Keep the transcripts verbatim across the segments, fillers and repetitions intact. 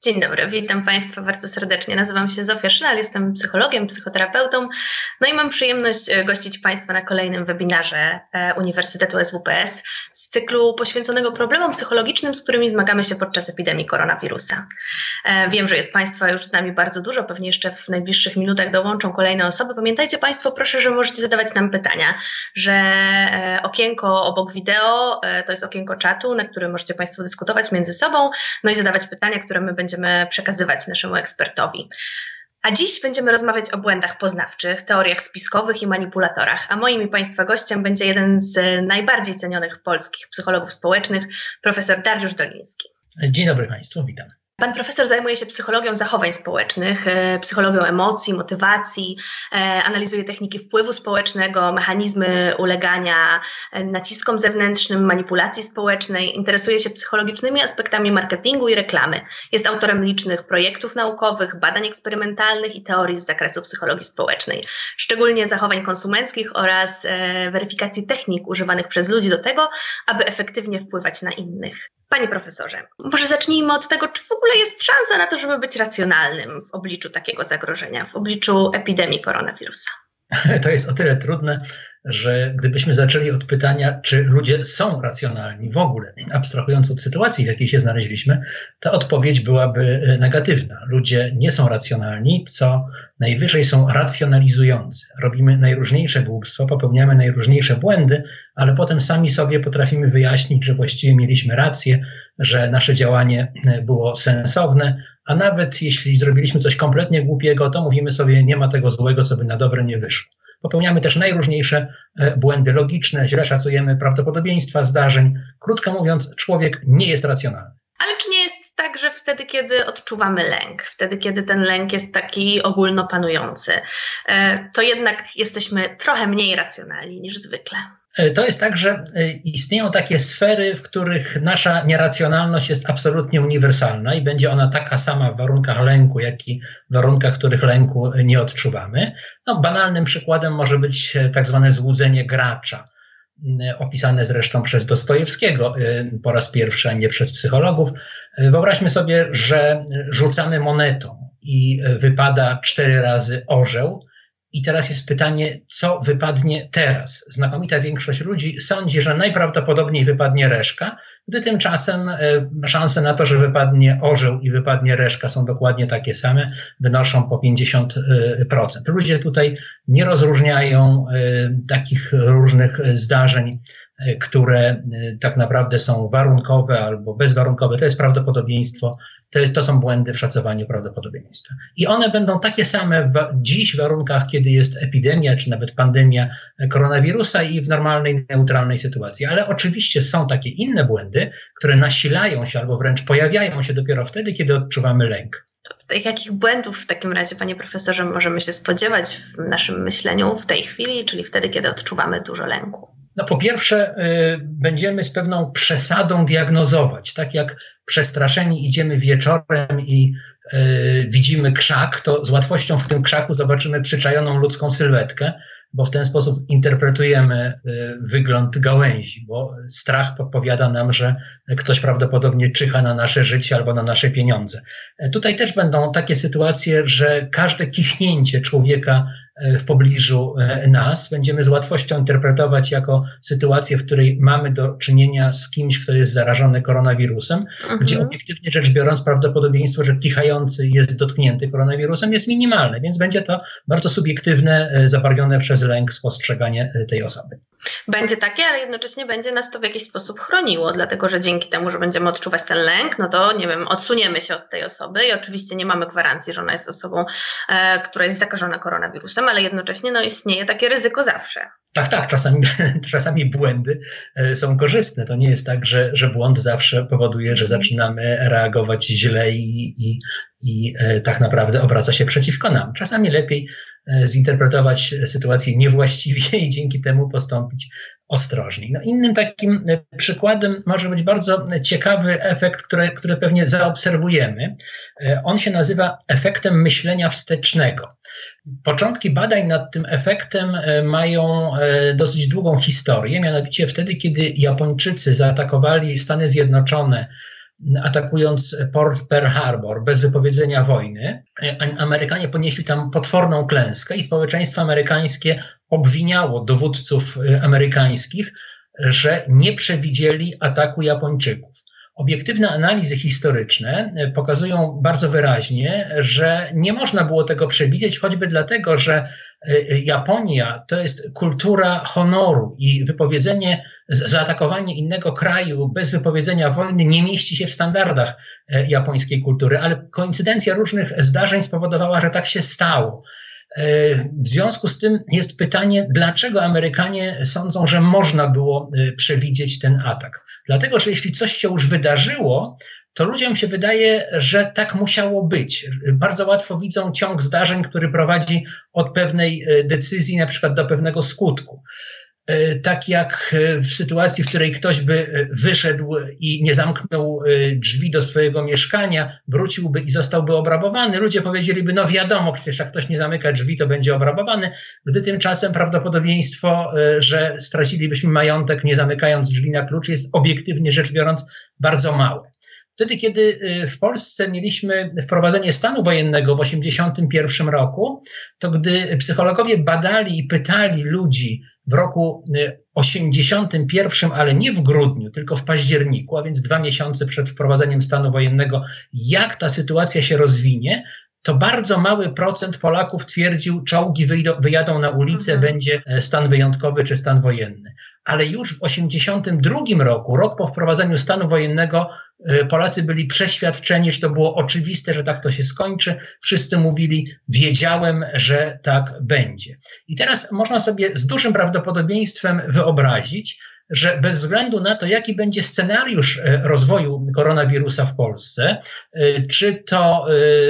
Dzień dobry, witam Państwa bardzo serdecznie. Nazywam się Zofia Szynal, jestem psychologiem, psychoterapeutą, no i mam przyjemność gościć Państwa na kolejnym webinarze Uniwersytetu S W P S z cyklu poświęconego problemom psychologicznym, z którymi zmagamy się podczas epidemii koronawirusa. Wiem, że jest Państwa już z nami bardzo dużo, pewnie jeszcze w najbliższych minutach dołączą kolejne osoby. Pamiętajcie Państwo, proszę, że możecie zadawać nam pytania, że okienko obok wideo to jest okienko czatu, na którym możecie Państwo dyskutować między sobą, no i zadawać pytania, które my będziemy będziemy przekazywać naszemu ekspertowi. A dziś będziemy rozmawiać o błędach poznawczych, teoriach spiskowych i manipulatorach, a moim i Państwa gościem będzie jeden z najbardziej cenionych polskich psychologów społecznych, profesor Dariusz Doliński. Dzień dobry Państwu, witam. Pan profesor zajmuje się psychologią zachowań społecznych, psychologią emocji, motywacji, analizuje techniki wpływu społecznego, mechanizmy ulegania naciskom zewnętrznym, manipulacji społecznej, interesuje się psychologicznymi aspektami marketingu i reklamy. Jest autorem licznych projektów naukowych, badań eksperymentalnych i teorii z zakresu psychologii społecznej, szczególnie zachowań konsumenckich oraz weryfikacji technik używanych przez ludzi do tego, aby efektywnie wpływać na innych. Panie profesorze, może zacznijmy od tego, czy w ogóle jest szansa na to, żeby być racjonalnym w obliczu takiego zagrożenia, w obliczu epidemii koronawirusa? To jest o tyle trudne, że gdybyśmy zaczęli od pytania, czy ludzie są racjonalni w ogóle, abstrahując od sytuacji, w jakiej się znaleźliśmy, to odpowiedź byłaby negatywna. Ludzie nie są racjonalni, co najwyżej są racjonalizujący. Robimy najróżniejsze głupstwa, popełniamy najróżniejsze błędy, ale potem sami sobie potrafimy wyjaśnić, że właściwie mieliśmy rację, że nasze działanie było sensowne, a nawet jeśli zrobiliśmy coś kompletnie głupiego, to mówimy sobie, nie ma tego złego, co by na dobre nie wyszło. Popełniamy też najróżniejsze błędy logiczne, źle szacujemy prawdopodobieństwa zdarzeń. Krótko mówiąc, człowiek nie jest racjonalny. Ale czy nie jest tak, że wtedy, kiedy odczuwamy lęk, wtedy, kiedy ten lęk jest taki ogólnopanujący, to jednak jesteśmy trochę mniej racjonalni niż zwykle? To jest tak, że istnieją takie sfery, w których nasza nieracjonalność jest absolutnie uniwersalna i będzie ona taka sama w warunkach lęku, jak i w warunkach, w których lęku nie odczuwamy. No, banalnym przykładem może być tak zwane złudzenie gracza, opisane zresztą przez Dostojewskiego po raz pierwszy, a nie przez psychologów. Wyobraźmy sobie, że rzucamy monetą i wypada cztery razy orzeł. I teraz jest pytanie, co wypadnie teraz? Znakomita większość ludzi sądzi, że najprawdopodobniej wypadnie reszka, gdy tymczasem szanse na to, że wypadnie orzeł i wypadnie reszka są dokładnie takie same, wynoszą po pięćdziesiąt procent. Ludzie tutaj nie rozróżniają takich różnych zdarzeń, które tak naprawdę są warunkowe albo bezwarunkowe. To jest prawdopodobieństwo, to, jest, to są błędy w szacowaniu prawdopodobieństwa. I one będą takie same w, dziś w warunkach, kiedy jest epidemia, czy nawet pandemia koronawirusa i w normalnej, neutralnej sytuacji. Ale oczywiście są takie inne błędy, które nasilają się albo wręcz pojawiają się dopiero wtedy, kiedy odczuwamy lęk. To jakich błędów w takim razie, panie profesorze, możemy się spodziewać w naszym myśleniu w tej chwili, czyli wtedy, kiedy odczuwamy dużo lęku? No po pierwsze y, będziemy z pewną przesadą diagnozować. Tak jak przestraszeni idziemy wieczorem i y, widzimy krzak, to z łatwością w tym krzaku zobaczymy przyczajoną ludzką sylwetkę, bo w ten sposób interpretujemy y, wygląd gałęzi, bo strach podpowiada nam, że ktoś prawdopodobnie czyha na nasze życie albo na nasze pieniądze. E, tutaj też będą takie sytuacje, że każde kichnięcie człowieka w pobliżu nas będziemy z łatwością interpretować jako sytuację, w której mamy do czynienia z kimś, kto jest zarażony koronawirusem, mhm. gdzie obiektywnie rzecz biorąc prawdopodobieństwo, że kichający jest dotknięty koronawirusem jest minimalne, więc będzie to bardzo subiektywne, zabarwione przez lęk spostrzeganie tej osoby. Będzie takie, ale jednocześnie będzie nas to w jakiś sposób chroniło, dlatego że dzięki temu, że będziemy odczuwać ten lęk, no to nie wiem, odsuniemy się od tej osoby i oczywiście nie mamy gwarancji, że ona jest osobą, e, która jest zakażona koronawirusem, ale jednocześnie no, istnieje takie ryzyko zawsze. Tak, tak, czasami, czasami błędy są korzystne. To nie jest tak, że, że błąd zawsze powoduje, że zaczynamy reagować źle i, i, i tak naprawdę obraca się przeciwko nam. Czasami lepiej zinterpretować sytuację niewłaściwie i dzięki temu postąpić ostrożniej. No, innym takim przykładem może być bardzo ciekawy efekt, który, który pewnie zaobserwujemy. On się nazywa efektem myślenia wstecznego. Początki badań nad tym efektem mają dosyć długą historię, mianowicie wtedy, kiedy Japończycy zaatakowali Stany Zjednoczone atakując Port Pearl Harbor bez wypowiedzenia wojny. Amerykanie ponieśli tam potworną klęskę i społeczeństwo amerykańskie obwiniało dowódców amerykańskich, że nie przewidzieli ataku Japończyków. Obiektywne analizy historyczne pokazują bardzo wyraźnie, że nie można było tego przewidzieć, choćby dlatego, że Japonia to jest kultura honoru i wypowiedzenie, zaatakowanie innego kraju bez wypowiedzenia wojny nie mieści się w standardach japońskiej kultury, ale koincydencja różnych zdarzeń spowodowała, że tak się stało. W związku z tym jest pytanie, dlaczego Amerykanie sądzą, że można było przewidzieć ten atak? Dlatego, że jeśli coś się już wydarzyło, to ludziom się wydaje, że tak musiało być. Bardzo łatwo widzą ciąg zdarzeń, który prowadzi od pewnej decyzji na przykład do pewnego skutku. Tak jak w sytuacji, w której ktoś by wyszedł i nie zamknął drzwi do swojego mieszkania, wróciłby i zostałby obrabowany, ludzie powiedzieliby, no wiadomo, przecież jak ktoś nie zamyka drzwi, to będzie obrabowany, gdy tymczasem prawdopodobieństwo, że stracilibyśmy majątek nie zamykając drzwi na klucz jest obiektywnie rzecz biorąc bardzo małe. Wtedy, kiedy w Polsce mieliśmy wprowadzenie stanu wojennego w osiemdziesiątym pierwszym roku, to gdy psychologowie badali i pytali ludzi w roku osiemdziesiątym pierwszym, ale nie w grudniu, tylko w październiku, a więc dwa miesiące przed wprowadzeniem stanu wojennego, jak ta sytuacja się rozwinie, to bardzo mały procent Polaków twierdził, czołgi wyjdą, wyjadą na ulicę, mhm. będzie stan wyjątkowy czy stan wojenny. Ale już w osiemdziesiątym drugim roku, rok po wprowadzeniu stanu wojennego, Polacy byli przeświadczeni, że to było oczywiste, że tak to się skończy. Wszyscy mówili, wiedziałem, że tak będzie. I teraz można sobie z dużym prawdopodobieństwem wyobrazić, że bez względu na to, jaki będzie scenariusz rozwoju koronawirusa w Polsce, czy to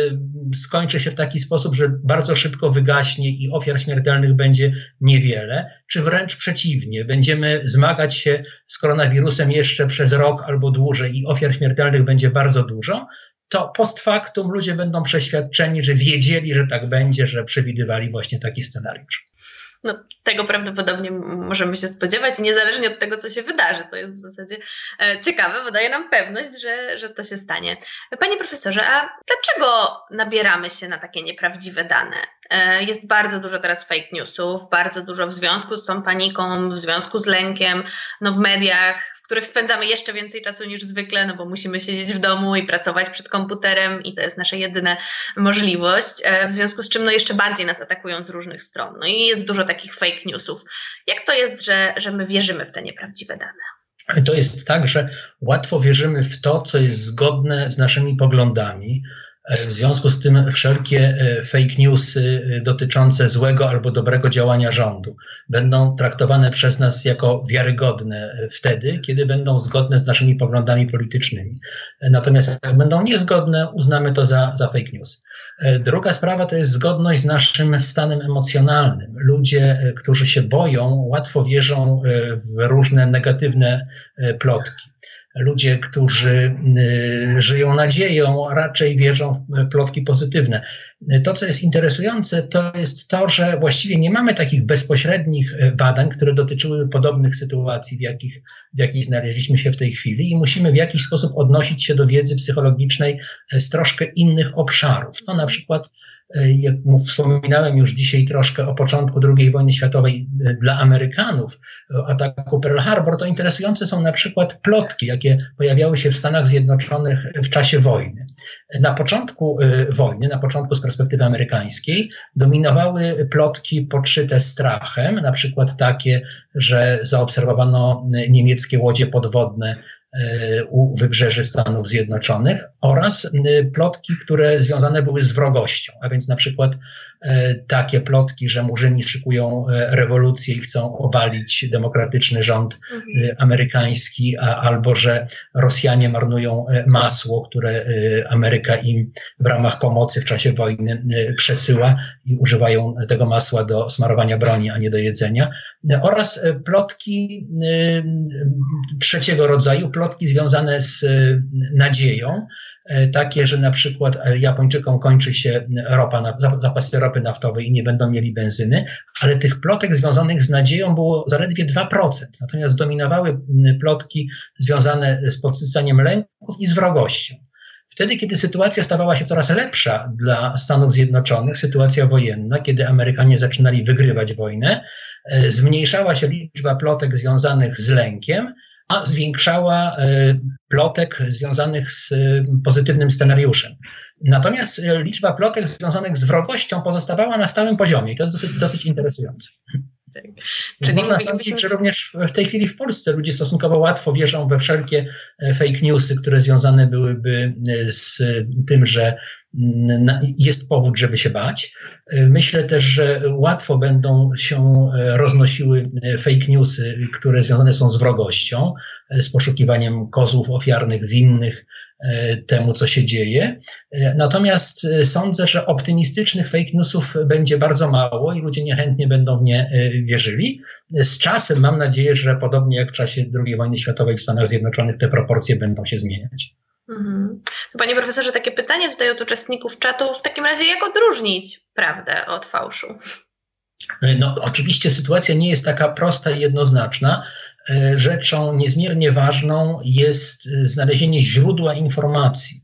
skończy się w taki sposób, że bardzo szybko wygaśnie i ofiar śmiertelnych będzie niewiele, czy wręcz przeciwnie, będziemy zmagać się z koronawirusem jeszcze przez rok albo dłużej i ofiar śmiertelnych będzie bardzo dużo, to post factum ludzie będą przeświadczeni, że wiedzieli, że tak będzie, że przewidywali właśnie taki scenariusz. No, tego prawdopodobnie możemy się spodziewać, niezależnie od tego, co się wydarzy, co jest w zasadzie e, ciekawe, bo daje nam pewność, że, że to się stanie. Panie profesorze, a dlaczego nabieramy się na takie nieprawdziwe dane? E, jest bardzo dużo teraz fake newsów, bardzo dużo w związku z tą paniką, w związku z lękiem, no w mediach, w których spędzamy jeszcze więcej czasu niż zwykle, no bo musimy siedzieć w domu i pracować przed komputerem i to jest nasza jedyna możliwość, w związku z czym no jeszcze bardziej nas atakują z różnych stron. No i jest dużo takich fake newsów. Jak to jest, że, że my wierzymy w te nieprawdziwe dane? To jest tak, że łatwo wierzymy w to, co jest zgodne z naszymi poglądami. W związku z tym wszelkie fake newsy dotyczące złego albo dobrego działania rządu będą traktowane przez nas jako wiarygodne wtedy, kiedy będą zgodne z naszymi poglądami politycznymi. Natomiast jak będą niezgodne, uznamy to za, za fake news. Druga sprawa to jest zgodność z naszym stanem emocjonalnym. Ludzie, którzy się boją, łatwo wierzą w różne negatywne plotki. Ludzie, którzy y, żyją nadzieją, raczej wierzą w plotki pozytywne. To, co jest interesujące, to jest to, że właściwie nie mamy takich bezpośrednich badań, które dotyczyły podobnych sytuacji, w jakich, w jakich znaleźliśmy się w tej chwili i musimy w jakiś sposób odnosić się do wiedzy psychologicznej z troszkę innych obszarów. No, na przykład, jak wspominałem już dzisiaj troszkę o początku drugiej wojny światowej dla Amerykanów, o ataku Pearl Harbor, to interesujące są na przykład plotki, jakie pojawiały się w Stanach Zjednoczonych w czasie wojny. Na początku wojny, na początku z perspektywy amerykańskiej, dominowały plotki podszyte strachem, na przykład takie, że zaobserwowano niemieckie łodzie podwodne u wybrzeży Stanów Zjednoczonych oraz plotki, które związane były z wrogością, a więc na przykład takie plotki, że Murzyni szykują rewolucję i chcą obalić demokratyczny rząd mhm. amerykański, a, albo że Rosjanie marnują masło, które Ameryka im w ramach pomocy w czasie wojny przesyła i używają tego masła do smarowania broni, a nie do jedzenia, oraz plotki trzeciego rodzaju, plotki plotki związane z nadzieją, takie, że na przykład Japończykom kończy się ropa, zapasy ropy naftowej i nie będą mieli benzyny, ale tych plotek związanych z nadzieją było zaledwie dwa procent. Natomiast dominowały plotki związane z podsycaniem lęków i z wrogością. Wtedy, kiedy sytuacja stawała się coraz lepsza dla Stanów Zjednoczonych, sytuacja wojenna, kiedy Amerykanie zaczynali wygrywać wojnę, zmniejszała się liczba plotek związanych z lękiem, a zwiększała plotek związanych z pozytywnym scenariuszem. Natomiast liczba plotek związanych z wrogością pozostawała na stałym poziomie i to jest dosyć, dosyć interesujące. Tak. Czyli można sądzić, że również w tej chwili w Polsce ludzie stosunkowo łatwo wierzą we wszelkie fake newsy, które związane byłyby z tym, że jest powód, żeby się bać. Myślę też, że łatwo będą się roznosiły fake newsy, które związane są z wrogością, z poszukiwaniem kozłów ofiarnych, winnych temu, co się dzieje. Natomiast sądzę, że optymistycznych fake newsów będzie bardzo mało i ludzie niechętnie będą w nie wierzyli. Z czasem mam nadzieję, że podobnie jak w czasie drugiej wojny światowej w Stanach Zjednoczonych te proporcje będą się zmieniać. Mhm. To panie profesorze, takie pytanie tutaj od uczestników czatu, w takim razie jak odróżnić prawdę od fałszu? No, oczywiście sytuacja nie jest taka prosta i jednoznaczna. Rzeczą niezmiernie ważną jest znalezienie źródła informacji.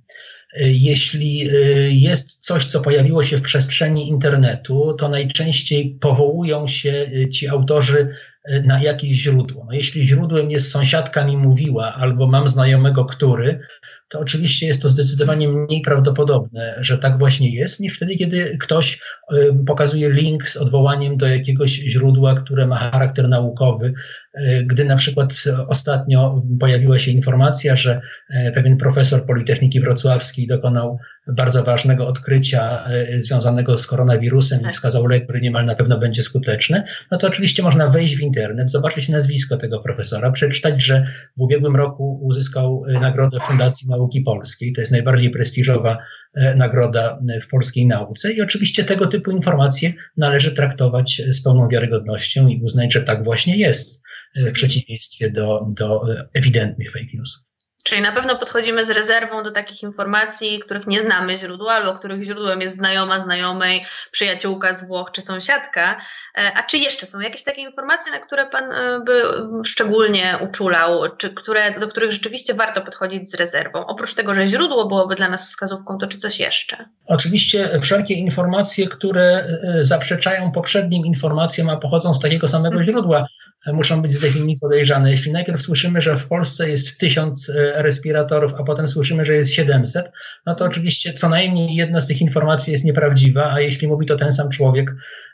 Jeśli jest coś, co pojawiło się w przestrzeni internetu, to najczęściej powołują się ci autorzy na jakieś źródło. No, jeśli źródłem jest sąsiadka mi mówiła albo mam znajomego, który, to oczywiście jest to zdecydowanie mniej prawdopodobne, że tak właśnie jest, niż wtedy, kiedy ktoś y, pokazuje link z odwołaniem do jakiegoś źródła, które ma charakter naukowy. Y, gdy na przykład ostatnio pojawiła się informacja, że y, pewien profesor Politechniki Wrocławskiej dokonał bardzo ważnego odkrycia y, związanego z koronawirusem i wskazał lek, który niemal na pewno będzie skuteczny, no to oczywiście można wejść w internet, zobaczyć nazwisko tego profesora, przeczytać, że w ubiegłym roku uzyskał y, nagrodę Fundacji Nauki Polskiej. To jest najbardziej prestiżowa y, nagroda w polskiej nauce i oczywiście tego typu informacje należy traktować z pełną wiarygodnością i uznać, że tak właśnie jest, y, w przeciwieństwie do, do ewidentnych fake newsów. Czyli na pewno podchodzimy z rezerwą do takich informacji, których nie znamy źródła, albo których źródłem jest znajoma znajomej, przyjaciółka z Włoch czy sąsiadka. A czy jeszcze są jakieś takie informacje, na które pan by szczególnie uczulał, czy które, do których rzeczywiście warto podchodzić z rezerwą? Oprócz tego, że źródło byłoby dla nas wskazówką, to czy coś jeszcze? Oczywiście wszelkie informacje, które zaprzeczają poprzednim informacjom, a pochodzą z takiego samego źródła, muszą być z definicji podejrzane. Jeśli najpierw słyszymy, że w Polsce jest tysiąc respiratorów, a potem słyszymy, że jest siedemset, no to oczywiście co najmniej jedna z tych informacji jest nieprawdziwa, a jeśli mówi to ten sam człowiek,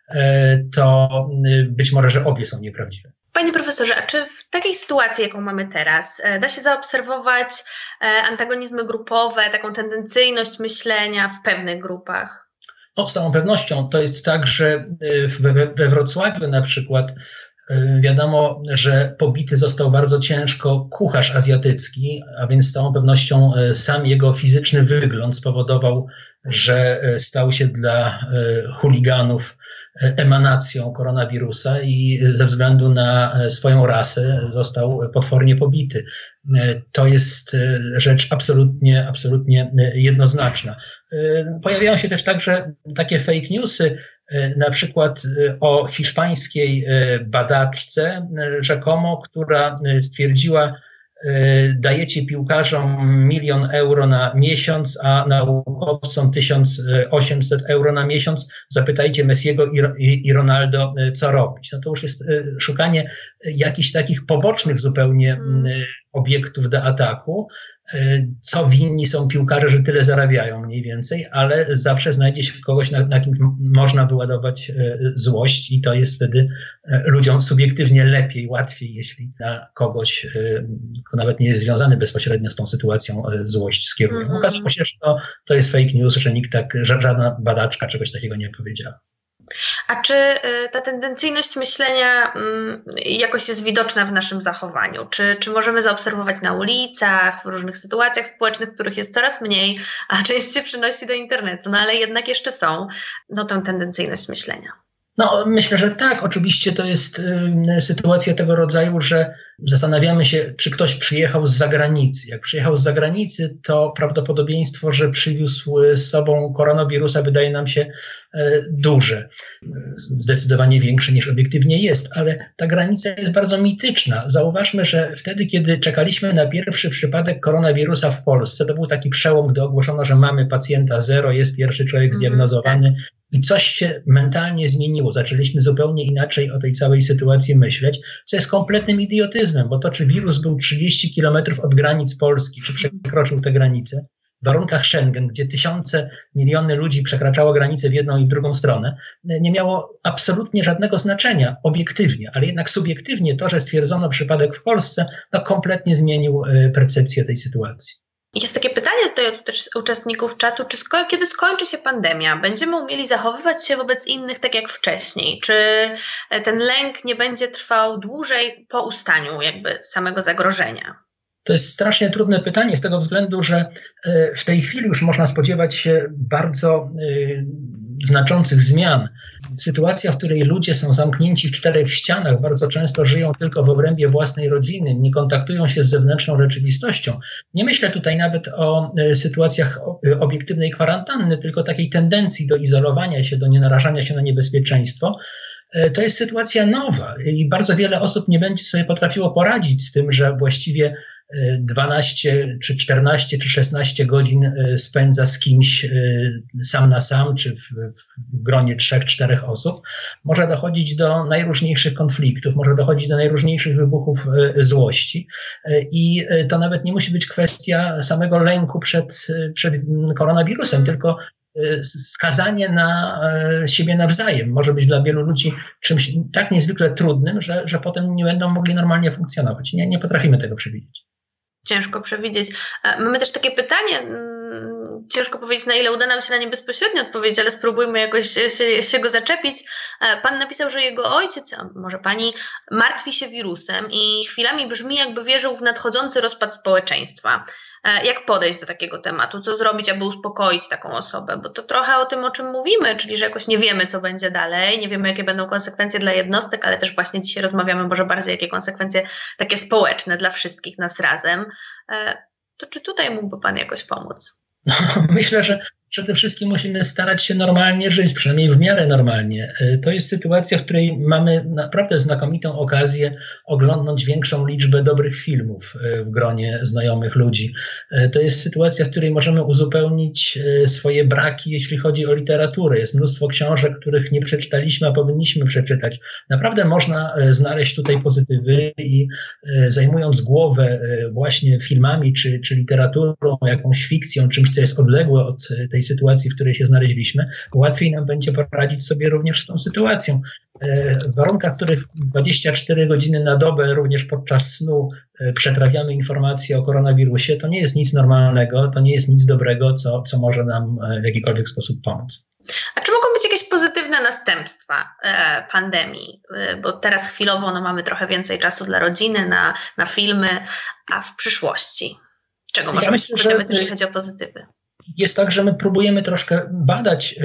to być może, że obie są nieprawdziwe. Panie profesorze, a czy w takiej sytuacji, jaką mamy teraz, da się zaobserwować antagonizmy grupowe, taką tendencyjność myślenia w pewnych grupach? No, z całą pewnością. To jest tak, że we, we Wrocławiu na przykład wiadomo, że pobity został bardzo ciężko kucharz azjatycki, a więc z całą pewnością sam jego fizyczny wygląd spowodował, że stał się dla chuliganów emanacją koronawirusa i ze względu na swoją rasę został potwornie pobity. To jest rzecz absolutnie, absolutnie jednoznaczna. Pojawiają się też także takie fake newsy, na przykład o hiszpańskiej badaczce rzekomo, która stwierdziła, dajecie piłkarzom milion euro na miesiąc, a naukowcom tysiąc osiemset euro na miesiąc. Zapytajcie Messiego i, i Ronaldo, co robić. No to już jest szukanie jakichś takich pobocznych zupełnie hmm. obiektów do ataku. Co winni są piłkarze, że tyle zarabiają mniej więcej, ale zawsze znajdzie się kogoś, na, na kim można wyładować złość i to jest wtedy ludziom subiektywnie lepiej, łatwiej, jeśli na kogoś, kto nawet nie jest związany bezpośrednio z tą sytuacją, złość skieruje. Mm-hmm. Okazało się, że to, to jest fake news, że nikt tak, żadna badaczka czegoś takiego nie powiedziała. A czy ta tendencyjność myślenia jakoś jest widoczna w naszym zachowaniu? Czy, czy możemy zaobserwować na ulicach, w różnych sytuacjach społecznych, których jest coraz mniej, a część się przenosi do internetu, no ale jednak jeszcze są, no tę tendencyjność myślenia? No, myślę, że tak. Oczywiście to jest y, sytuacja tego rodzaju, że zastanawiamy się, czy ktoś przyjechał z zagranicy. Jak przyjechał z zagranicy, to prawdopodobieństwo, że przywiózł z sobą koronawirusa, wydaje nam się y, duże. Zdecydowanie większe niż obiektywnie jest, ale ta granica jest bardzo mityczna. Zauważmy, że wtedy, kiedy czekaliśmy na pierwszy przypadek koronawirusa w Polsce, to był taki przełom, gdy ogłoszono, że mamy pacjenta zero, jest pierwszy człowiek zdiagnozowany. I coś się mentalnie zmieniło. Zaczęliśmy zupełnie inaczej o tej całej sytuacji myśleć, co jest kompletnym idiotyzmem, bo to, czy wirus był trzydzieści kilometrów od granic Polski, czy przekroczył te granice, w warunkach Schengen, gdzie tysiące, miliony ludzi przekraczało granice w jedną i w drugą stronę, nie miało absolutnie żadnego znaczenia obiektywnie, ale jednak subiektywnie to, że stwierdzono przypadek w Polsce, to kompletnie zmienił percepcję tej sytuacji. Jest takie pytanie tutaj od też uczestników czatu, czy sko- kiedy skończy się pandemia, będziemy umieli zachowywać się wobec innych tak jak wcześniej? Czy ten lęk nie będzie trwał dłużej po ustaniu jakby samego zagrożenia? To jest strasznie trudne pytanie z tego względu, że w tej chwili już można spodziewać się bardzo znaczących zmian. Sytuacja, w której ludzie są zamknięci w czterech ścianach, bardzo często żyją tylko w obrębie własnej rodziny, nie kontaktują się z zewnętrzną rzeczywistością. Nie myślę tutaj nawet o sytuacjach obiektywnej kwarantanny, tylko takiej tendencji do izolowania się, do nienarażania się na niebezpieczeństwo. To jest sytuacja nowa i bardzo wiele osób nie będzie sobie potrafiło poradzić z tym, że właściwie dwanaście, czy czternaście, czy szesnaście godzin spędza z kimś sam na sam, czy w, w gronie trzech, czterech osób. Może dochodzić do najróżniejszych konfliktów, może dochodzić do najróżniejszych wybuchów złości i to nawet nie musi być kwestia samego lęku przed, przed koronawirusem, tylko skazanie na siebie nawzajem może być dla wielu ludzi czymś tak niezwykle trudnym, że, że potem nie będą mogli normalnie funkcjonować. Nie, nie potrafimy tego przewidzieć. Ciężko przewidzieć. Mamy też takie pytanie, ciężko powiedzieć, na ile uda nam się na nie bezpośrednio odpowiedzieć, ale spróbujmy jakoś się, się go zaczepić. Pan napisał, że jego ojciec, a może pani, martwi się wirusem i chwilami brzmi, jakby wierzył w nadchodzący rozpad społeczeństwa. Jak podejść do takiego tematu? Co zrobić, aby uspokoić taką osobę? Bo to trochę o tym, o czym mówimy, czyli że jakoś nie wiemy, co będzie dalej, nie wiemy, jakie będą konsekwencje dla jednostek, ale też właśnie dzisiaj rozmawiamy może bardziej, jakie konsekwencje takie społeczne dla wszystkich nas razem. To czy tutaj mógłby pan jakoś pomóc? No, myślę, że przede wszystkim musimy starać się normalnie żyć, przynajmniej w miarę normalnie. To jest sytuacja, w której mamy naprawdę znakomitą okazję oglądnąć większą liczbę dobrych filmów w gronie znajomych ludzi. To jest sytuacja, w której możemy uzupełnić swoje braki, jeśli chodzi o literaturę. Jest mnóstwo książek, których nie przeczytaliśmy, a powinniśmy przeczytać. Naprawdę można znaleźć tutaj pozytywy i zajmując głowę właśnie filmami, czy, czy literaturą, jakąś fikcją, czymś, co jest odległe od tej sytuacji, w której się znaleźliśmy, łatwiej nam będzie poradzić sobie również z tą sytuacją. W warunkach, w których dwadzieścia cztery godziny na dobę, również podczas snu, przetrawiamy informacje o koronawirusie, to nie jest nic normalnego, to nie jest nic dobrego, co, co może nam w jakikolwiek sposób pomóc. A czy mogą być jakieś pozytywne następstwa e, pandemii? E, bo teraz chwilowo no, mamy trochę więcej czasu dla rodziny, na, na filmy, a w przyszłości? Czego możemy ja się spodziewać, jeżeli chodzi o pozytywy? Jest tak, że my próbujemy troszkę badać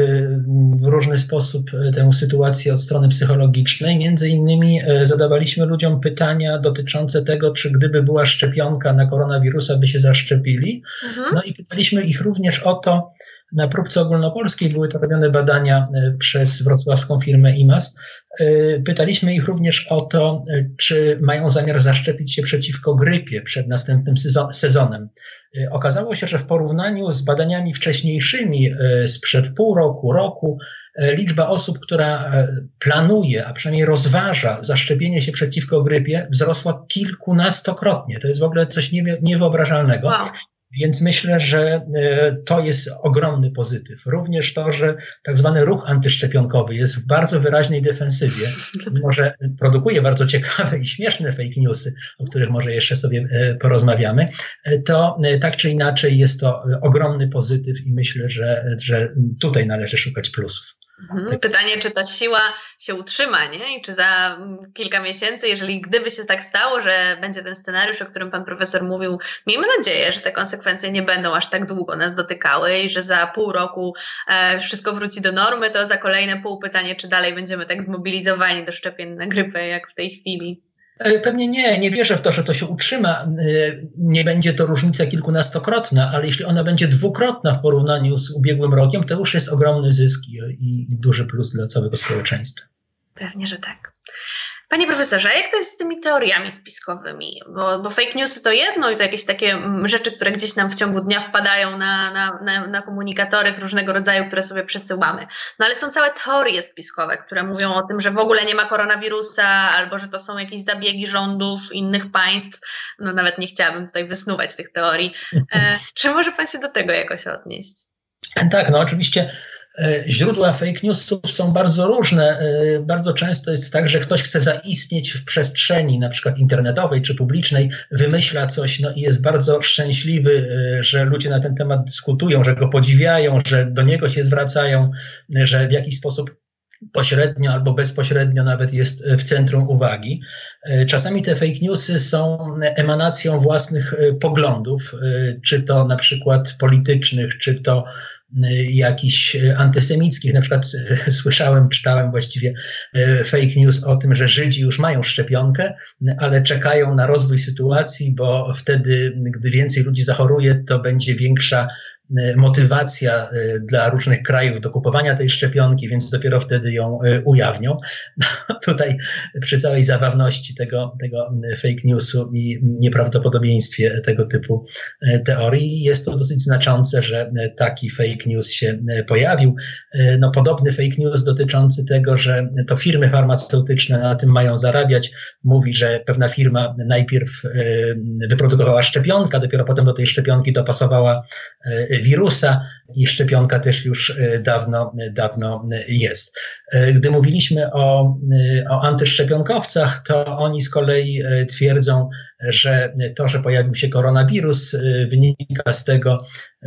w różny sposób tę sytuację od strony psychologicznej. Między innymi zadawaliśmy ludziom pytania dotyczące tego, czy gdyby była szczepionka na koronawirusa, by się zaszczepili. Mhm. No i pytaliśmy ich również o to, na próbce ogólnopolskiej były to robione badania przez wrocławską firmę I M A S. Pytaliśmy ich również o to, czy mają zamiar zaszczepić się przeciwko grypie przed następnym sezonem. Okazało się, że w porównaniu z badaniami wcześniejszymi sprzed pół roku, roku, liczba osób, która planuje, a przynajmniej rozważa zaszczepienie się przeciwko grypie, wzrosła kilkunastokrotnie. To jest w ogóle coś niewyobrażalnego. Wow. Więc myślę, że to jest ogromny pozytyw. Również to, że tak zwany ruch antyszczepionkowy jest w bardzo wyraźnej defensywie, mimo że produkuje bardzo ciekawe i śmieszne fake newsy, o których może jeszcze sobie porozmawiamy, to tak czy inaczej jest to ogromny pozytyw i myślę, że, że tutaj należy szukać plusów. Mhm. Pytanie, czy ta siła się utrzyma, nie? I czy za kilka miesięcy, jeżeli gdyby się tak stało, że będzie ten scenariusz, o którym pan profesor mówił, miejmy nadzieję, że te konsekwencje nie będą aż tak długo nas dotykały i że za pół roku e, wszystko wróci do normy, to za kolejne pół pytanie, czy dalej będziemy tak zmobilizowani do szczepień na grypę, jak w tej chwili. Pewnie nie, nie wierzę w to, że to się utrzyma. Nie będzie to różnica kilkunastokrotna, ale jeśli ona będzie dwukrotna w porównaniu z ubiegłym rokiem, to już jest ogromny zysk i, i duży plus dla całego społeczeństwa. Pewnie, że tak. Panie profesorze, a jak to jest z tymi teoriami spiskowymi? Bo, bo fake newsy to jedno i to jakieś takie rzeczy, które gdzieś nam w ciągu dnia wpadają na, na, na, na komunikatory różnego rodzaju, które sobie przesyłamy. No ale są całe teorie spiskowe, które mówią o tym, że w ogóle nie ma koronawirusa, albo że to są jakieś zabiegi rządów innych państw. No nawet nie chciałabym tutaj wysnuwać tych teorii. E, czy może pan się do tego jakoś odnieść? Tak, no oczywiście. Źródła fake newsów są bardzo różne. Bardzo często jest tak, że ktoś chce zaistnieć w przestrzeni, na przykład internetowej czy publicznej, wymyśla coś, no i jest bardzo szczęśliwy, że ludzie na ten temat dyskutują, że go podziwiają, że do niego się zwracają, że w jakiś sposób pośrednio albo bezpośrednio nawet jest w centrum uwagi. Czasami te fake newsy są emanacją własnych poglądów, czy to na przykład politycznych, czy to jakichś antysemickich. Na przykład słyszałem, czytałem właściwie fake news o tym, że Żydzi już mają szczepionkę, ale czekają na rozwój sytuacji, bo wtedy, gdy więcej ludzi zachoruje, to będzie większa motywacja dla różnych krajów do kupowania tej szczepionki, więc dopiero wtedy ją ujawnią. No, tutaj przy całej zabawności tego, tego fake newsu i nieprawdopodobieństwie tego typu teorii jest to dosyć znaczące, że taki fake news się pojawił. No, podobny fake news dotyczący tego, że to firmy farmaceutyczne na tym mają zarabiać, mówi, że pewna firma najpierw wyprodukowała szczepionkę, dopiero potem do tej szczepionki dopasowała wirusa i szczepionka też już dawno, dawno jest. Gdy mówiliśmy o, o antyszczepionkowcach, to oni z kolei twierdzą, że to, że pojawił się koronawirus, wynika z tego,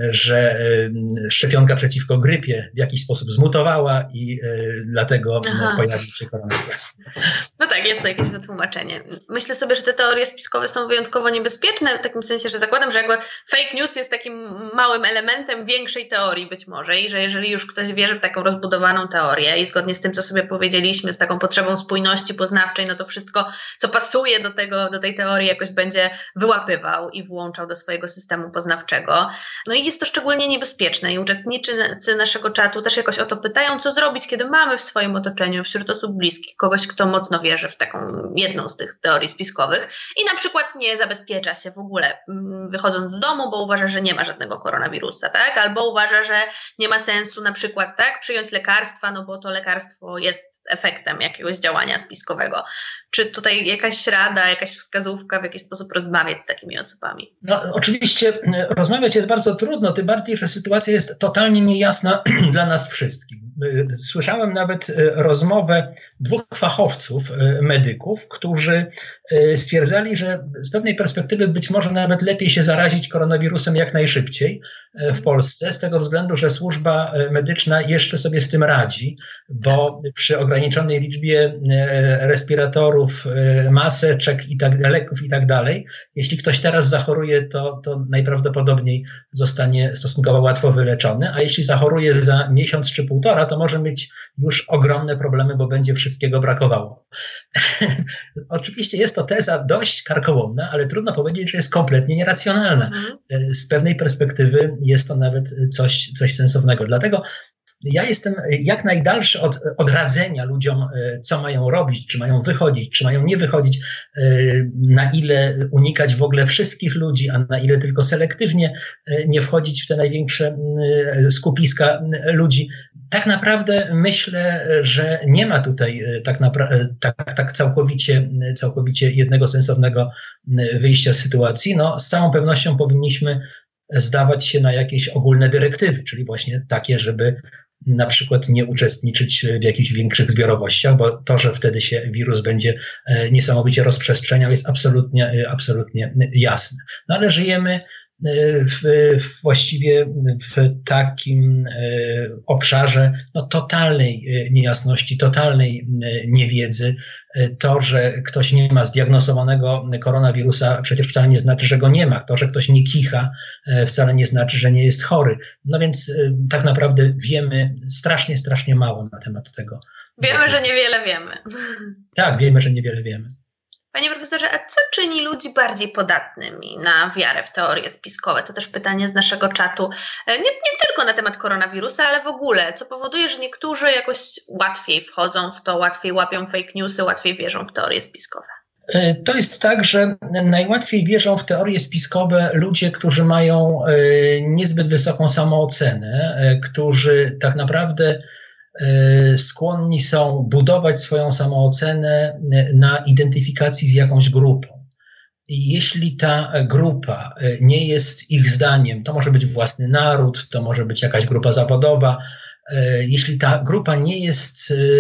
że szczepionka przeciwko grypie w jakiś sposób zmutowała i dlatego Aha. pojawił się koronawirus. No tak, jest to jakieś wytłumaczenie. Myślę sobie, że te teorie spiskowe są wyjątkowo niebezpieczne, w takim sensie, że zakładam, że jakby fake news jest takim małym elementem większej teorii być może i że jeżeli już ktoś wierzy w taką rozbudowaną teorię i zgodnie z tym, co sobie powiedzieliśmy, z taką potrzebą spójności poznawczej, no to wszystko, co pasuje do tego, do tej teorii, jakoś będzie wyłapywał i włączał do swojego systemu poznawczego. No i jest to szczególnie niebezpieczne i uczestnicy naszego czatu też jakoś o to pytają, co zrobić, kiedy mamy w swoim otoczeniu, wśród osób bliskich, kogoś, kto mocno wierzy w taką jedną z tych teorii spiskowych i na przykład nie zabezpiecza się w ogóle wychodząc z domu, bo uważa, że nie ma żadnego koronawirusa, tak? Albo uważa, że nie ma sensu na przykład tak przyjąć lekarstwa, no bo to lekarstwo jest efektem jakiegoś działania spiskowego. Czy tutaj jakaś rada, jakaś wskazówka, w jaki sposób rozmawiać z takimi osobami? No oczywiście rozmawiać jest bardzo trudno, tym bardziej, że sytuacja jest totalnie niejasna dla nas wszystkich. Słyszałem nawet rozmowę dwóch fachowców, medyków, którzy stwierdzali, że z pewnej perspektywy być może nawet lepiej się zarazić koronawirusem jak najszybciej w Polsce, z tego względu, że służba medyczna jeszcze sobie z tym radzi, bo przy ograniczonej liczbie respiratorów, maseczek i tak, leków i tak dalej, jeśli ktoś teraz zachoruje, to, to najprawdopodobniej zostanie stosunkowo łatwo wyleczony, a jeśli zachoruje za miesiąc czy półtora, to może mieć już ogromne problemy, bo będzie wszystkiego brakowało. Oczywiście jest to teza dość karkołomna, ale trudno powiedzieć, że jest kompletnie nieracjonalna. Mhm. Z pewnej perspektywy jest to nawet coś, coś sensownego. Dlatego ja jestem jak najdalszy od, od radzenia ludziom, co mają robić, czy mają wychodzić, czy mają nie wychodzić, na ile unikać w ogóle wszystkich ludzi, a na ile tylko selektywnie nie wchodzić w te największe skupiska ludzi. Tak naprawdę myślę, że nie ma tutaj tak, napra- tak, tak całkowicie, całkowicie jednego sensownego wyjścia z sytuacji. No, z całą pewnością powinniśmy zdawać się na jakieś ogólne dyrektywy, czyli właśnie takie, żeby na przykład nie uczestniczyć w jakichś większych zbiorowościach, bo to, że wtedy się wirus będzie niesamowicie rozprzestrzeniał, jest absolutnie, absolutnie jasne. No ale żyjemy w, w właściwie w takim obszarze no, totalnej niejasności, totalnej niewiedzy. To, że ktoś nie ma zdiagnozowanego koronawirusa, przecież wcale nie znaczy, że go nie ma. To, że ktoś nie kicha, wcale nie znaczy, że nie jest chory. No więc tak naprawdę wiemy strasznie, strasznie mało na temat tego. Wiemy, że niewiele wiemy. Tak, wiemy, że niewiele wiemy. Panie profesorze, a co czyni ludzi bardziej podatnymi na wiarę w teorie spiskowe? To też pytanie z naszego czatu. Nie, nie tylko na temat koronawirusa, ale w ogóle. Co powoduje, że niektórzy jakoś łatwiej wchodzą w to, łatwiej łapią fake newsy, łatwiej wierzą w teorie spiskowe? To jest tak, że najłatwiej wierzą w teorie spiskowe ludzie, którzy mają niezbyt wysoką samoocenę, którzy tak naprawdę skłonni są budować swoją samoocenę na identyfikacji z jakąś grupą. I jeśli ta grupa nie jest ich zdaniem, to może być własny naród, to może być jakaś grupa zawodowa, jeśli ta grupa nie jest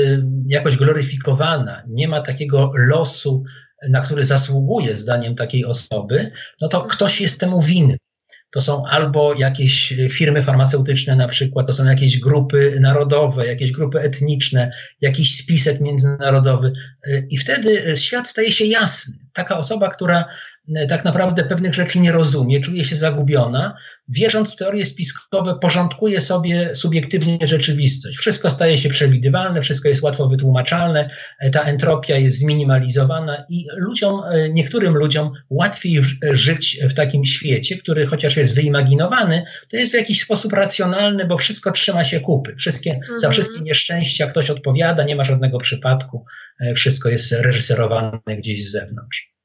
jakoś gloryfikowana, nie ma takiego losu, na który zasługuje zdaniem takiej osoby, no to ktoś jest temu winny. To są albo jakieś firmy farmaceutyczne na przykład, to są jakieś grupy narodowe, jakieś grupy etniczne, jakiś spisek międzynarodowy i wtedy świat staje się jasny. Taka osoba, która tak naprawdę pewnych rzeczy nie rozumie, czuje się zagubiona, wierząc w teorie spiskowe, porządkuje sobie subiektywnie rzeczywistość. Wszystko staje się przewidywalne, wszystko jest łatwo wytłumaczalne, ta entropia jest zminimalizowana i ludziom, niektórym ludziom łatwiej żyć w takim świecie, który chociaż jest wyimaginowany, to jest w jakiś sposób racjonalny, bo wszystko trzyma się kupy. Wszystkie, mhm. Za wszystkie nieszczęścia ktoś odpowiada, nie ma żadnego przypadku, wszystko jest reżyserowane gdzieś z zewnątrz.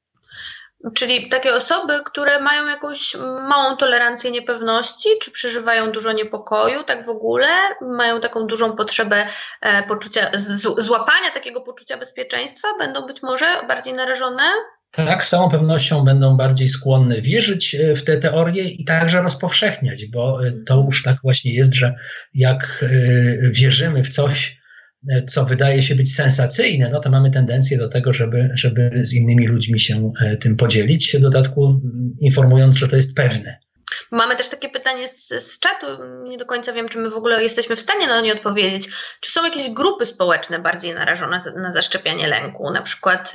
Czyli takie osoby, które mają jakąś małą tolerancję niepewności, czy przeżywają dużo niepokoju, tak w ogóle, mają taką dużą potrzebę e, poczucia, z, złapania takiego poczucia bezpieczeństwa, będą być może bardziej narażone? Tak, z całą pewnością będą bardziej skłonne wierzyć w te teorie i także rozpowszechniać, bo to już tak właśnie jest, że jak wierzymy w coś, co wydaje się być sensacyjne, no to mamy tendencję do tego, żeby, żeby z innymi ludźmi się tym podzielić, w dodatku informując, że to jest pewne. Mamy też takie pytanie z, z czatu, nie do końca wiem, czy my w ogóle jesteśmy w stanie na nie odpowiedzieć. Czy są jakieś grupy społeczne bardziej narażone na zaszczepianie lęku? Na przykład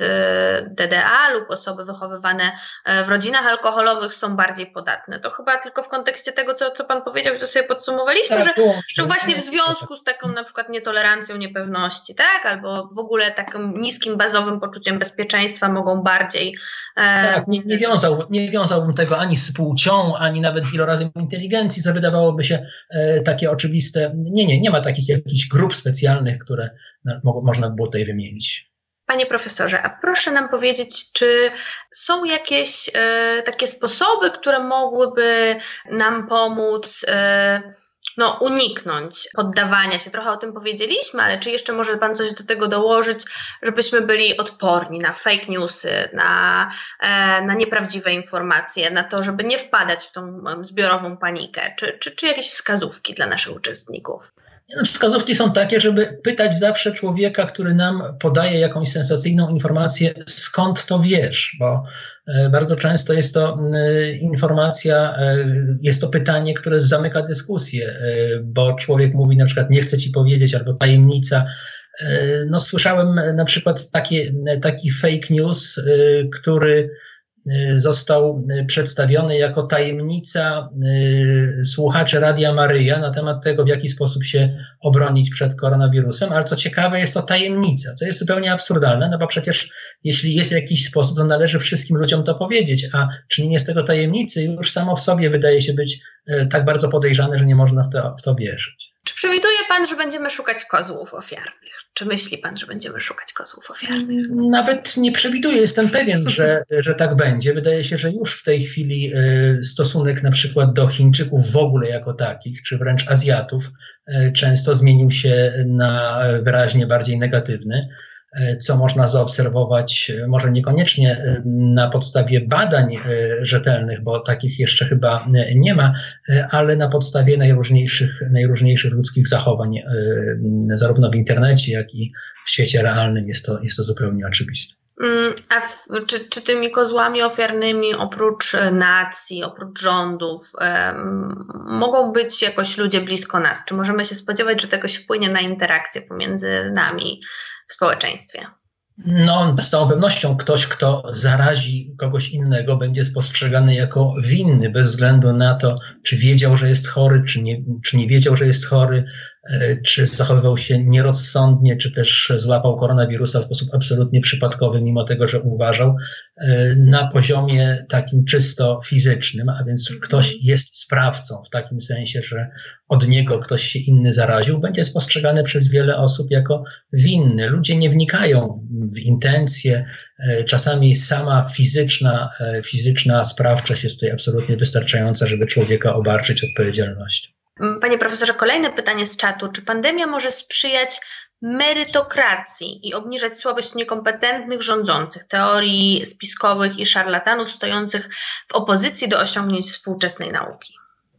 D D A lub osoby wychowywane w rodzinach alkoholowych są bardziej podatne. To chyba tylko w kontekście tego, co, co pan powiedział, to sobie podsumowaliśmy, tak, że, że właśnie w związku z taką na przykład nietolerancją niepewności, tak? Albo w ogóle takim niskim bazowym poczuciem bezpieczeństwa mogą bardziej... Tak, nie, nie, wiązał, nie wiązałbym tego ani z płcią, ani nawet z ilorazem inteligencji, co wydawałoby się e, takie oczywiste. Nie, nie, nie ma takich jakichś grup specjalnych, które na, mo, można by było tutaj wymienić. Panie profesorze, a proszę nam powiedzieć, czy są jakieś e, takie sposoby, które mogłyby nam pomóc e, no, uniknąć poddawania się? Trochę o tym powiedzieliśmy, ale czy jeszcze może pan coś do tego dołożyć, żebyśmy byli odporni na fake newsy, na, e, na nieprawdziwe informacje, na to, żeby nie wpadać w tą zbiorową panikę? Czy, czy, czy jakieś wskazówki dla naszych uczestników? Wskazówki są takie, żeby pytać zawsze człowieka, który nam podaje jakąś sensacyjną informację, skąd to wiesz, bo bardzo często jest to informacja, jest to pytanie, które zamyka dyskusję, bo człowiek mówi na przykład nie chcę ci powiedzieć albo tajemnica. No słyszałem na przykład takie, taki fake news, który został przedstawiony jako tajemnica słuchaczy Radia Maryja na temat tego, w jaki sposób się obronić przed koronawirusem, ale co ciekawe, jest to tajemnica, co jest zupełnie absurdalne, no bo przecież jeśli jest jakiś sposób, to należy wszystkim ludziom to powiedzieć, a czynienie z tego tajemnicy już samo w sobie wydaje się być tak bardzo podejrzane, że nie można w to, w to wierzyć. Czy przewiduje pan, że będziemy szukać kozłów ofiarnych? Czy myśli pan, że będziemy szukać kozłów ofiarnych? Nawet nie przewiduję, jestem pewien, że, że tak będzie. Wydaje się, że już w tej chwili stosunek na przykład do Chińczyków w ogóle jako takich, czy wręcz Azjatów często zmienił się na wyraźnie bardziej negatywny, co można zaobserwować może niekoniecznie na podstawie badań rzetelnych, bo takich jeszcze chyba nie ma, ale na podstawie najróżniejszych, najróżniejszych ludzkich zachowań, zarówno w internecie, jak i w świecie realnym jest to, jest to zupełnie oczywiste. A w, czy, czy tymi kozłami ofiarnymi oprócz nacji, oprócz rządów um, mogą być jakoś ludzie blisko nas? Czy możemy się spodziewać, że to jakoś wpłynie na interakcję pomiędzy nami w społeczeństwie? No, z całą pewnością ktoś, kto zarazi kogoś innego, będzie spostrzegany jako winny, bez względu na to, czy wiedział, że jest chory, czy nie, czy nie wiedział, że jest chory, czy zachowywał się nierozsądnie, czy też złapał koronawirusa w sposób absolutnie przypadkowy, mimo tego, że uważał, na poziomie takim czysto fizycznym, a więc ktoś jest sprawcą w takim sensie, że od niego ktoś się inny zaraził, będzie spostrzegany przez wiele osób jako winny. Ludzie nie wnikają w intencje, czasami sama fizyczna, fizyczna sprawczość jest tutaj absolutnie wystarczająca, żeby człowieka obarczyć odpowiedzialnością. Panie profesorze, kolejne pytanie z czatu. Czy pandemia może sprzyjać merytokracji i obniżać słabość niekompetentnych rządzących, teorii spiskowych i szarlatanów stojących w opozycji do osiągnięć współczesnej nauki?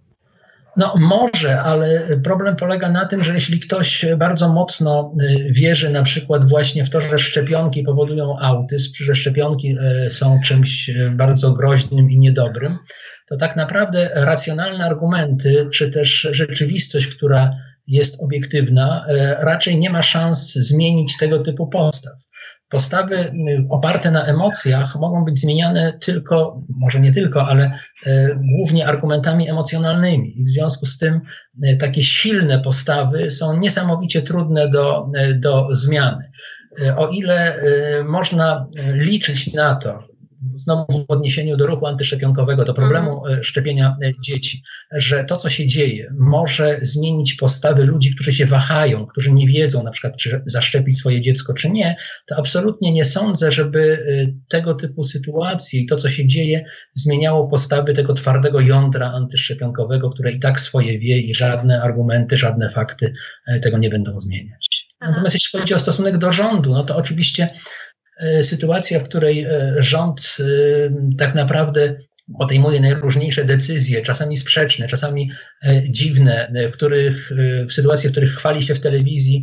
No może, ale problem polega na tym, że jeśli ktoś bardzo mocno wierzy na przykład właśnie w to, że szczepionki powodują autyzm, że szczepionki są czymś bardzo groźnym i niedobrym, to tak naprawdę racjonalne argumenty, czy też rzeczywistość, która jest obiektywna, raczej nie ma szans zmienić tego typu postaw. Postawy oparte na emocjach mogą być zmieniane tylko, może nie tylko, ale e, głównie argumentami emocjonalnymi. I w związku z tym e, takie silne postawy są niesamowicie trudne do, e, do zmiany. E, o ile e, można liczyć na to, znowu w odniesieniu do ruchu antyszczepionkowego, do problemu mm. szczepienia dzieci, że to, co się dzieje, może zmienić postawy ludzi, którzy się wahają, którzy nie wiedzą na przykład, czy zaszczepić swoje dziecko, czy nie, to absolutnie nie sądzę, żeby tego typu sytuacje i to, co się dzieje, zmieniało postawy tego twardego jądra antyszczepionkowego, które i tak swoje wie i żadne argumenty, żadne fakty tego nie będą zmieniać. Aha. Natomiast jeśli chodzi o stosunek do rządu, no to oczywiście sytuacja, w której rząd tak naprawdę podejmuje najróżniejsze decyzje, czasami sprzeczne, czasami dziwne, w których, w sytuacjach, w których chwali się w telewizji,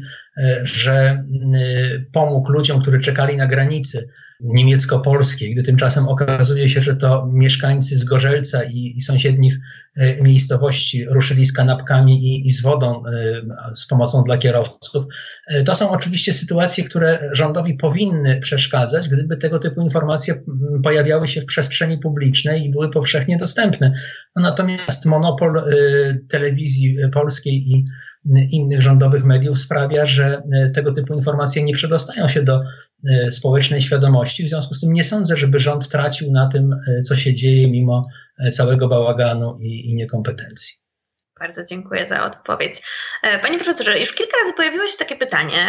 że pomógł ludziom, którzy czekali na granicy niemiecko-polskiej, gdy tymczasem okazuje się, że to mieszkańcy Zgorzelca i, i sąsiednich miejscowości ruszyli z kanapkami i, i z wodą, z pomocą dla kierowców. To są oczywiście sytuacje, które rządowi powinny przeszkadzać, gdyby tego typu informacje pojawiały się w przestrzeni publicznej i były powszechnie dostępne. No, natomiast monopol telewizji polskiej i innych rządowych mediów sprawia, że tego typu informacje nie przedostają się do społecznej świadomości. W związku z tym nie sądzę, żeby rząd tracił na tym, co się dzieje, mimo całego bałaganu i, i niekompetencji. Bardzo dziękuję za odpowiedź. Panie profesorze, już kilka razy pojawiło się takie pytanie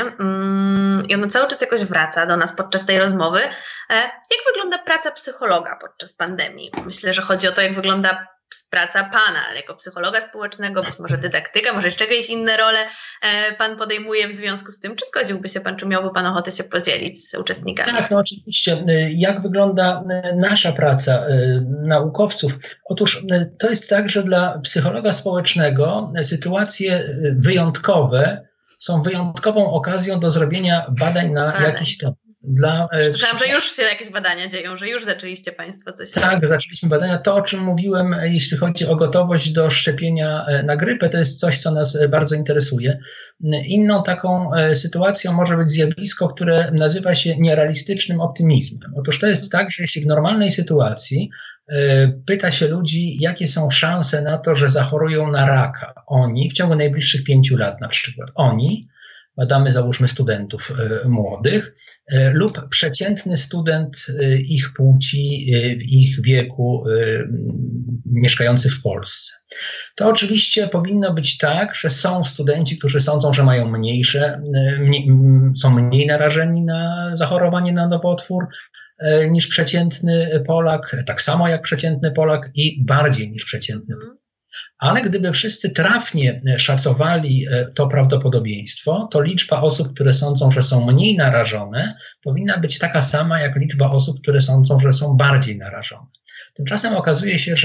i ono cały czas jakoś wraca do nas podczas tej rozmowy. Jak wygląda praca psychologa podczas pandemii? Myślę, że chodzi o to, jak wygląda praca pana jako psychologa społecznego, być może dydaktyka, może jeszcze jakieś inne role pan podejmuje w związku z tym. Czy zgodziłby się pan, czy miałby pan ochotę się podzielić z uczestnikami? Tak, no oczywiście. Jak wygląda nasza praca naukowców? Otóż to jest tak, że dla psychologa społecznego sytuacje wyjątkowe są wyjątkową okazją do zrobienia badań na badań. jakiś temat. Dla, Słyszałam, że już się jakieś badania dzieją, że już zaczęliście Państwo coś Tak, robić. zaczęliśmy badania. To, o czym mówiłem, jeśli chodzi o gotowość do szczepienia na grypę, to jest coś, co nas bardzo interesuje. Inną taką sytuacją może być zjawisko, które nazywa się nierealistycznym optymizmem. Otóż to jest tak, że jeśli w normalnej sytuacji pyta się ludzi, jakie są szanse na to, że zachorują na raka, oni w ciągu najbliższych pięciu lat na przykład, oni, badamy załóżmy studentów y, młodych y, lub przeciętny student y, ich płci, y, w ich wieku y, mieszkający w Polsce. To oczywiście powinno być tak, że są studenci, którzy sądzą, że mają mniejsze, y, mniej, y, są mniej narażeni na zachorowanie na nowotwór y, niż przeciętny Polak, tak samo jak przeciętny Polak i bardziej niż przeciętny Polak. Ale gdyby wszyscy trafnie szacowali to prawdopodobieństwo, to liczba osób, które sądzą, że są mniej narażone, powinna być taka sama jak liczba osób, które sądzą, że są bardziej narażone. Tymczasem okazuje się, że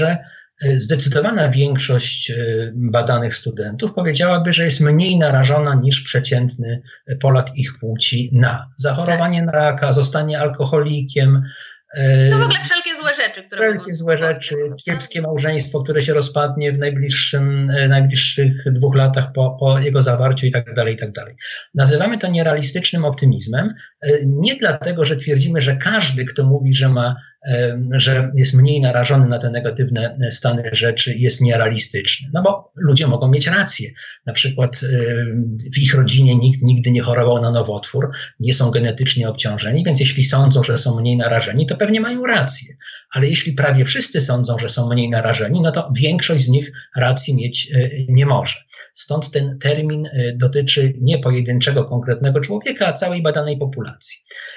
zdecydowana większość badanych studentów powiedziałaby, że jest mniej narażona niż przeciętny Polak ich płci na zachorowanie na raka, zostanie alkoholikiem. No w ogóle wszelkie złe rzeczy, które Wszelkie złe rzeczy, kiepskie małżeństwo, które się rozpadnie w najbliższym, najbliższych dwóch latach po, po jego zawarciu i tak dalej, i tak dalej. Nazywamy to nierealistycznym optymizmem, nie dlatego, że twierdzimy, że każdy, kto mówi, że ma, że jest mniej narażony na te negatywne stany rzeczy, jest nierealistyczny. No bo ludzie mogą mieć rację. Na przykład w ich rodzinie nikt nigdy nie chorował na nowotwór, nie są genetycznie obciążeni, więc jeśli sądzą, że są mniej narażeni, to pewnie mają rację. Ale jeśli prawie wszyscy sądzą, że są mniej narażeni, no to większość z nich racji mieć nie może. Stąd ten termin dotyczy nie pojedynczego, konkretnego człowieka, a całej badanej populacji.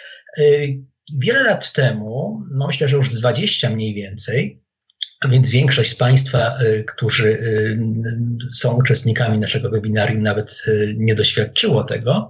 Wiele lat temu, no myślę, że już dwadzieścia mniej więcej, a więc większość z Państwa, którzy są uczestnikami naszego webinarium, nawet nie doświadczyło tego,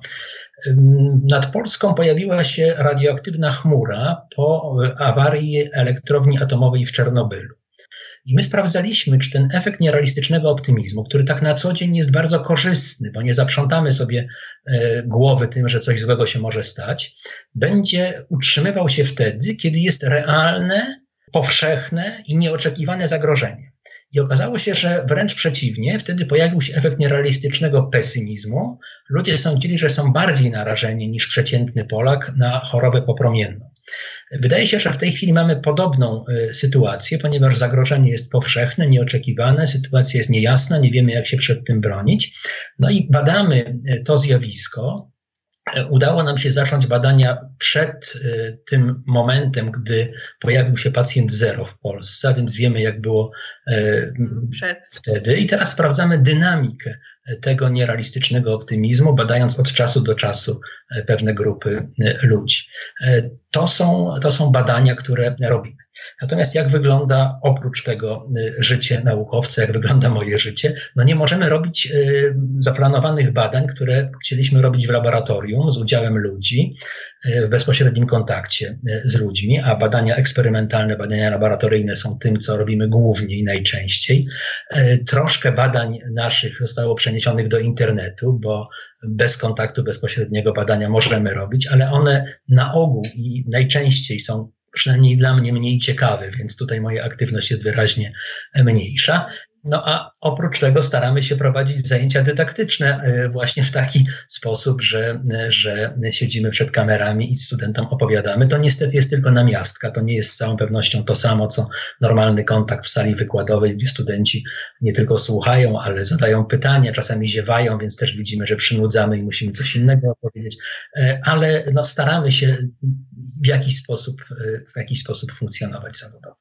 nad Polską pojawiła się radioaktywna chmura po awarii elektrowni atomowej w Czarnobylu. I my sprawdzaliśmy, czy ten efekt nierealistycznego optymizmu, który tak na co dzień jest bardzo korzystny, bo nie zaprzątamy sobie e, głowy tym, że coś złego się może stać, będzie utrzymywał się wtedy, kiedy jest realne, powszechne i nieoczekiwane zagrożenie. I okazało się, że wręcz przeciwnie, wtedy pojawił się efekt nierealistycznego pesymizmu. Ludzie sądzili, że są bardziej narażeni niż przeciętny Polak na chorobę popromienną. Wydaje się, że w tej chwili mamy podobną y, sytuację, ponieważ zagrożenie jest powszechne, nieoczekiwane, sytuacja jest niejasna, nie wiemy, jak się przed tym bronić. No i badamy y, to zjawisko. Y, udało nam się zacząć badania przed y, tym momentem, gdy pojawił się pacjent zero w Polsce, a więc wiemy, jak było y, wtedy. I teraz sprawdzamy dynamikę tego nierealistycznego optymizmu, badając od czasu do czasu pewne grupy ludzi. To są, to są badania, które robimy. Natomiast jak wygląda oprócz tego życie naukowca, jak wygląda moje życie? No nie możemy robić zaplanowanych badań, które chcieliśmy robić w laboratorium z udziałem ludzi, w bezpośrednim kontakcie z ludźmi, a badania eksperymentalne, badania laboratoryjne są tym, co robimy głównie i najczęściej. Troszkę badań naszych zostało przeniesionych do internetu, bo bez kontaktu bezpośredniego badania możemy robić, ale one na ogół i najczęściej są przynajmniej dla mnie mniej ciekawe, więc tutaj moja aktywność jest wyraźnie mniejsza. No a oprócz tego staramy się prowadzić zajęcia dydaktyczne właśnie w taki sposób, że, że siedzimy przed kamerami i studentom opowiadamy. To niestety jest tylko namiastka, to nie jest z całą pewnością to samo, co normalny kontakt w sali wykładowej, gdzie studenci nie tylko słuchają, ale zadają pytania, czasami ziewają, więc też widzimy, że przynudzamy i musimy coś innego opowiedzieć, ale no staramy się w jakiś sposób, w jakiś sposób funkcjonować zawodowo.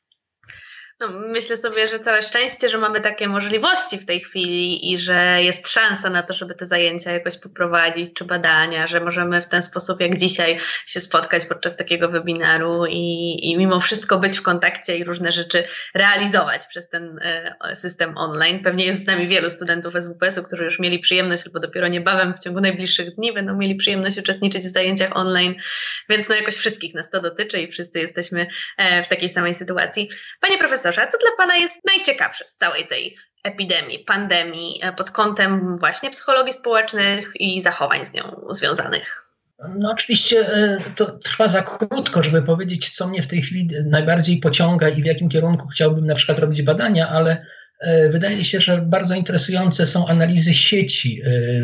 No, myślę sobie, że całe szczęście, że mamy takie możliwości w tej chwili i że jest szansa na to, żeby te zajęcia jakoś poprowadzić, czy badania, że możemy w ten sposób jak dzisiaj się spotkać podczas takiego webinaru i, i mimo wszystko być w kontakcie i różne rzeczy realizować przez ten e, system online. Pewnie jest z nami wielu studentów S W P S-u, którzy już mieli przyjemność, albo dopiero niebawem w ciągu najbliższych dni będą mieli przyjemność uczestniczyć w zajęciach online, więc no jakoś wszystkich nas to dotyczy i wszyscy jesteśmy e, w takiej samej sytuacji. Panie profesorze, a co dla Pana jest najciekawsze z całej tej epidemii, pandemii pod kątem właśnie psychologii społecznych i zachowań z nią związanych? No oczywiście to trwa za krótko, żeby powiedzieć, co mnie w tej chwili najbardziej pociąga i w jakim kierunku chciałbym na przykład robić badania, ale wydaje się, że bardzo interesujące są analizy sieci.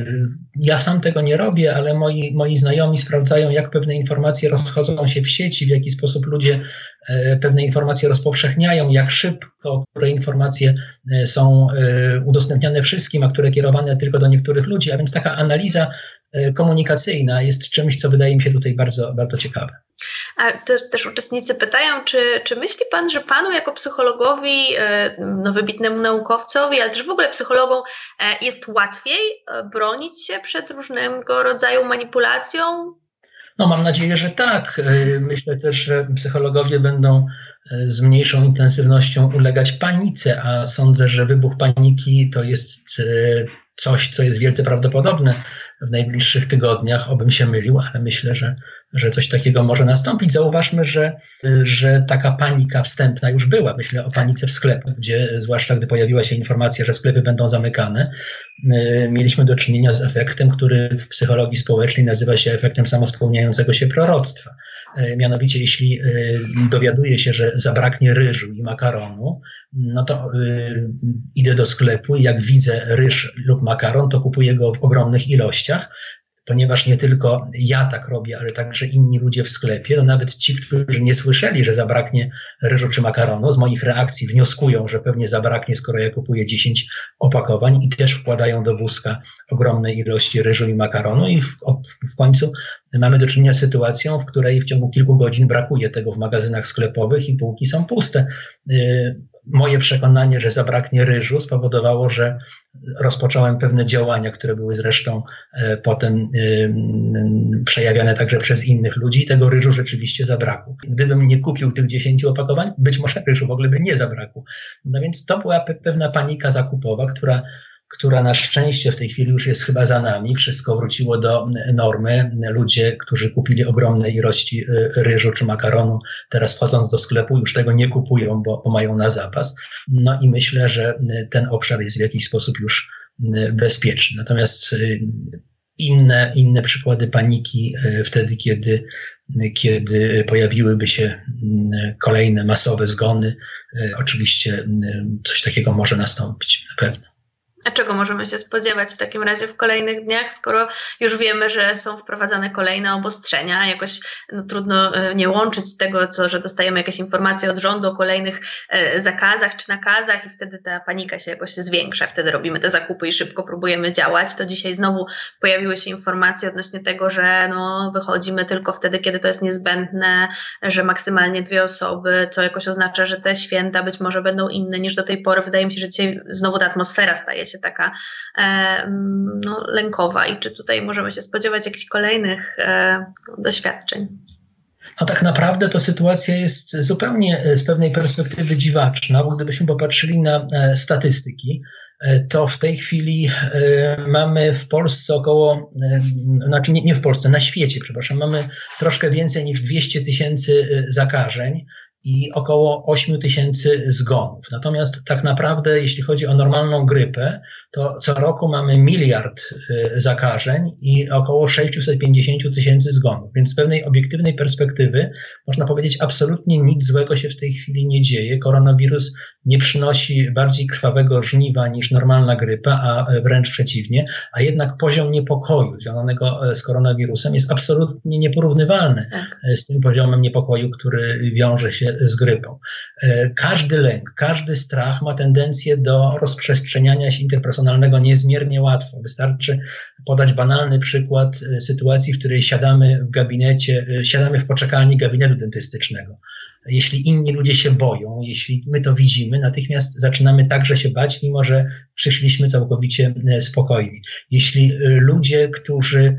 Ja sam tego nie robię, ale moi, moi znajomi sprawdzają, jak pewne informacje rozchodzą się w sieci, w jaki sposób ludzie pewne informacje rozpowszechniają, jak szybko, które informacje są udostępniane wszystkim, a które kierowane tylko do niektórych ludzi. A więc taka analiza komunikacyjna jest czymś, co wydaje mi się tutaj bardzo, bardzo ciekawe. A też, też uczestnicy pytają, czy, czy myśli Pan, że Panu jako psychologowi, no wybitnemu naukowcowi, ale też w ogóle psychologom jest łatwiej bronić się przed różnego rodzaju manipulacją? No mam nadzieję, że tak. Myślę też, że psychologowie będą z mniejszą intensywnością ulegać panice, a sądzę, że wybuch paniki to jest coś, co jest wielce prawdopodobne w najbliższych tygodniach, obym się mylił, ale myślę, że że coś takiego może nastąpić. Zauważmy, że, że taka panika wstępna już była. Myślę o panice w sklepach, gdzie zwłaszcza gdy pojawiła się informacja, że sklepy będą zamykane, mieliśmy do czynienia z efektem, który w psychologii społecznej nazywa się efektem samospełniającego się proroctwa. Mianowicie, jeśli dowiaduję się, że zabraknie ryżu i makaronu, no to y, idę do sklepu i jak widzę ryż lub makaron, to kupuję go w ogromnych ilościach, ponieważ nie tylko ja tak robię, ale także inni ludzie w sklepie, to nawet ci, którzy nie słyszeli, że zabraknie ryżu czy makaronu, z moich reakcji wnioskują, że pewnie zabraknie, skoro ja kupuję dziesięć opakowań i też wkładają do wózka ogromne ilości ryżu i makaronu i w, w końcu mamy do czynienia z sytuacją, w której w ciągu kilku godzin brakuje tego w magazynach sklepowych i półki są puste. Moje przekonanie, że zabraknie ryżu, spowodowało, że rozpocząłem pewne działania, które były zresztą e, potem e, przejawiane także przez innych ludzi i tego ryżu rzeczywiście zabrakło. Gdybym nie kupił tych dziesięciu opakowań, być może ryżu w ogóle by nie zabrakło. No więc to była pe- pewna panika zakupowa, która która na szczęście w tej chwili już jest chyba za nami. Wszystko wróciło do normy. Ludzie, którzy kupili ogromne ilości ryżu czy makaronu, teraz wchodząc do sklepu już tego nie kupują, bo, bo mają na zapas. No i myślę, że ten obszar jest w jakiś sposób już bezpieczny. Natomiast inne, inne przykłady paniki wtedy, kiedy, kiedy pojawiłyby się kolejne masowe zgony, oczywiście coś takiego może nastąpić na pewno. A czego możemy się spodziewać w takim razie w kolejnych dniach, skoro już wiemy, że są wprowadzane kolejne obostrzenia? Jakoś no, trudno nie łączyć tego, co, że dostajemy jakieś informacje od rządu o kolejnych e, zakazach czy nakazach i wtedy ta panika się jakoś zwiększa. Wtedy robimy te zakupy i szybko próbujemy działać. To dzisiaj znowu pojawiły się informacje odnośnie tego, że no, wychodzimy tylko wtedy, kiedy to jest niezbędne, że maksymalnie dwie osoby, co jakoś oznacza, że te święta być może będą inne niż do tej pory. Wydaje mi się, że dzisiaj znowu ta atmosfera staje się taka e, no, lękowa i czy tutaj możemy się spodziewać jakichś kolejnych e, doświadczeń? No tak naprawdę to sytuacja jest zupełnie z pewnej perspektywy dziwaczna, bo gdybyśmy popatrzyli na e, statystyki, e, to w tej chwili e, mamy w Polsce około, e, znaczy nie, nie w Polsce, na świecie, przepraszam, mamy troszkę więcej niż dwieście tysięcy zakażeń i około osiem tysięcy zgonów. Natomiast tak naprawdę, jeśli chodzi o normalną grypę, to co roku mamy miliard y, zakażeń i około sześćset pięćdziesiąt tysięcy zgonów. Więc z pewnej obiektywnej perspektywy można powiedzieć, absolutnie nic złego się w tej chwili nie dzieje. Koronawirus nie przynosi bardziej krwawego żniwa niż normalna grypa, a wręcz przeciwnie, a jednak poziom niepokoju związanego z koronawirusem jest absolutnie nieporównywalny tak. z tym poziomem niepokoju, który wiąże się z grypą. Każdy lęk, każdy strach ma tendencję do rozprzestrzeniania się interpersonalnego niezmiernie łatwo. Wystarczy podać banalny przykład sytuacji, w której siadamy w gabinecie, siadamy w poczekalni gabinetu dentystycznego. Jeśli inni ludzie się boją, jeśli my to widzimy, natychmiast zaczynamy także się bać, mimo że przyszliśmy całkowicie spokojni. Jeśli ludzie, którzy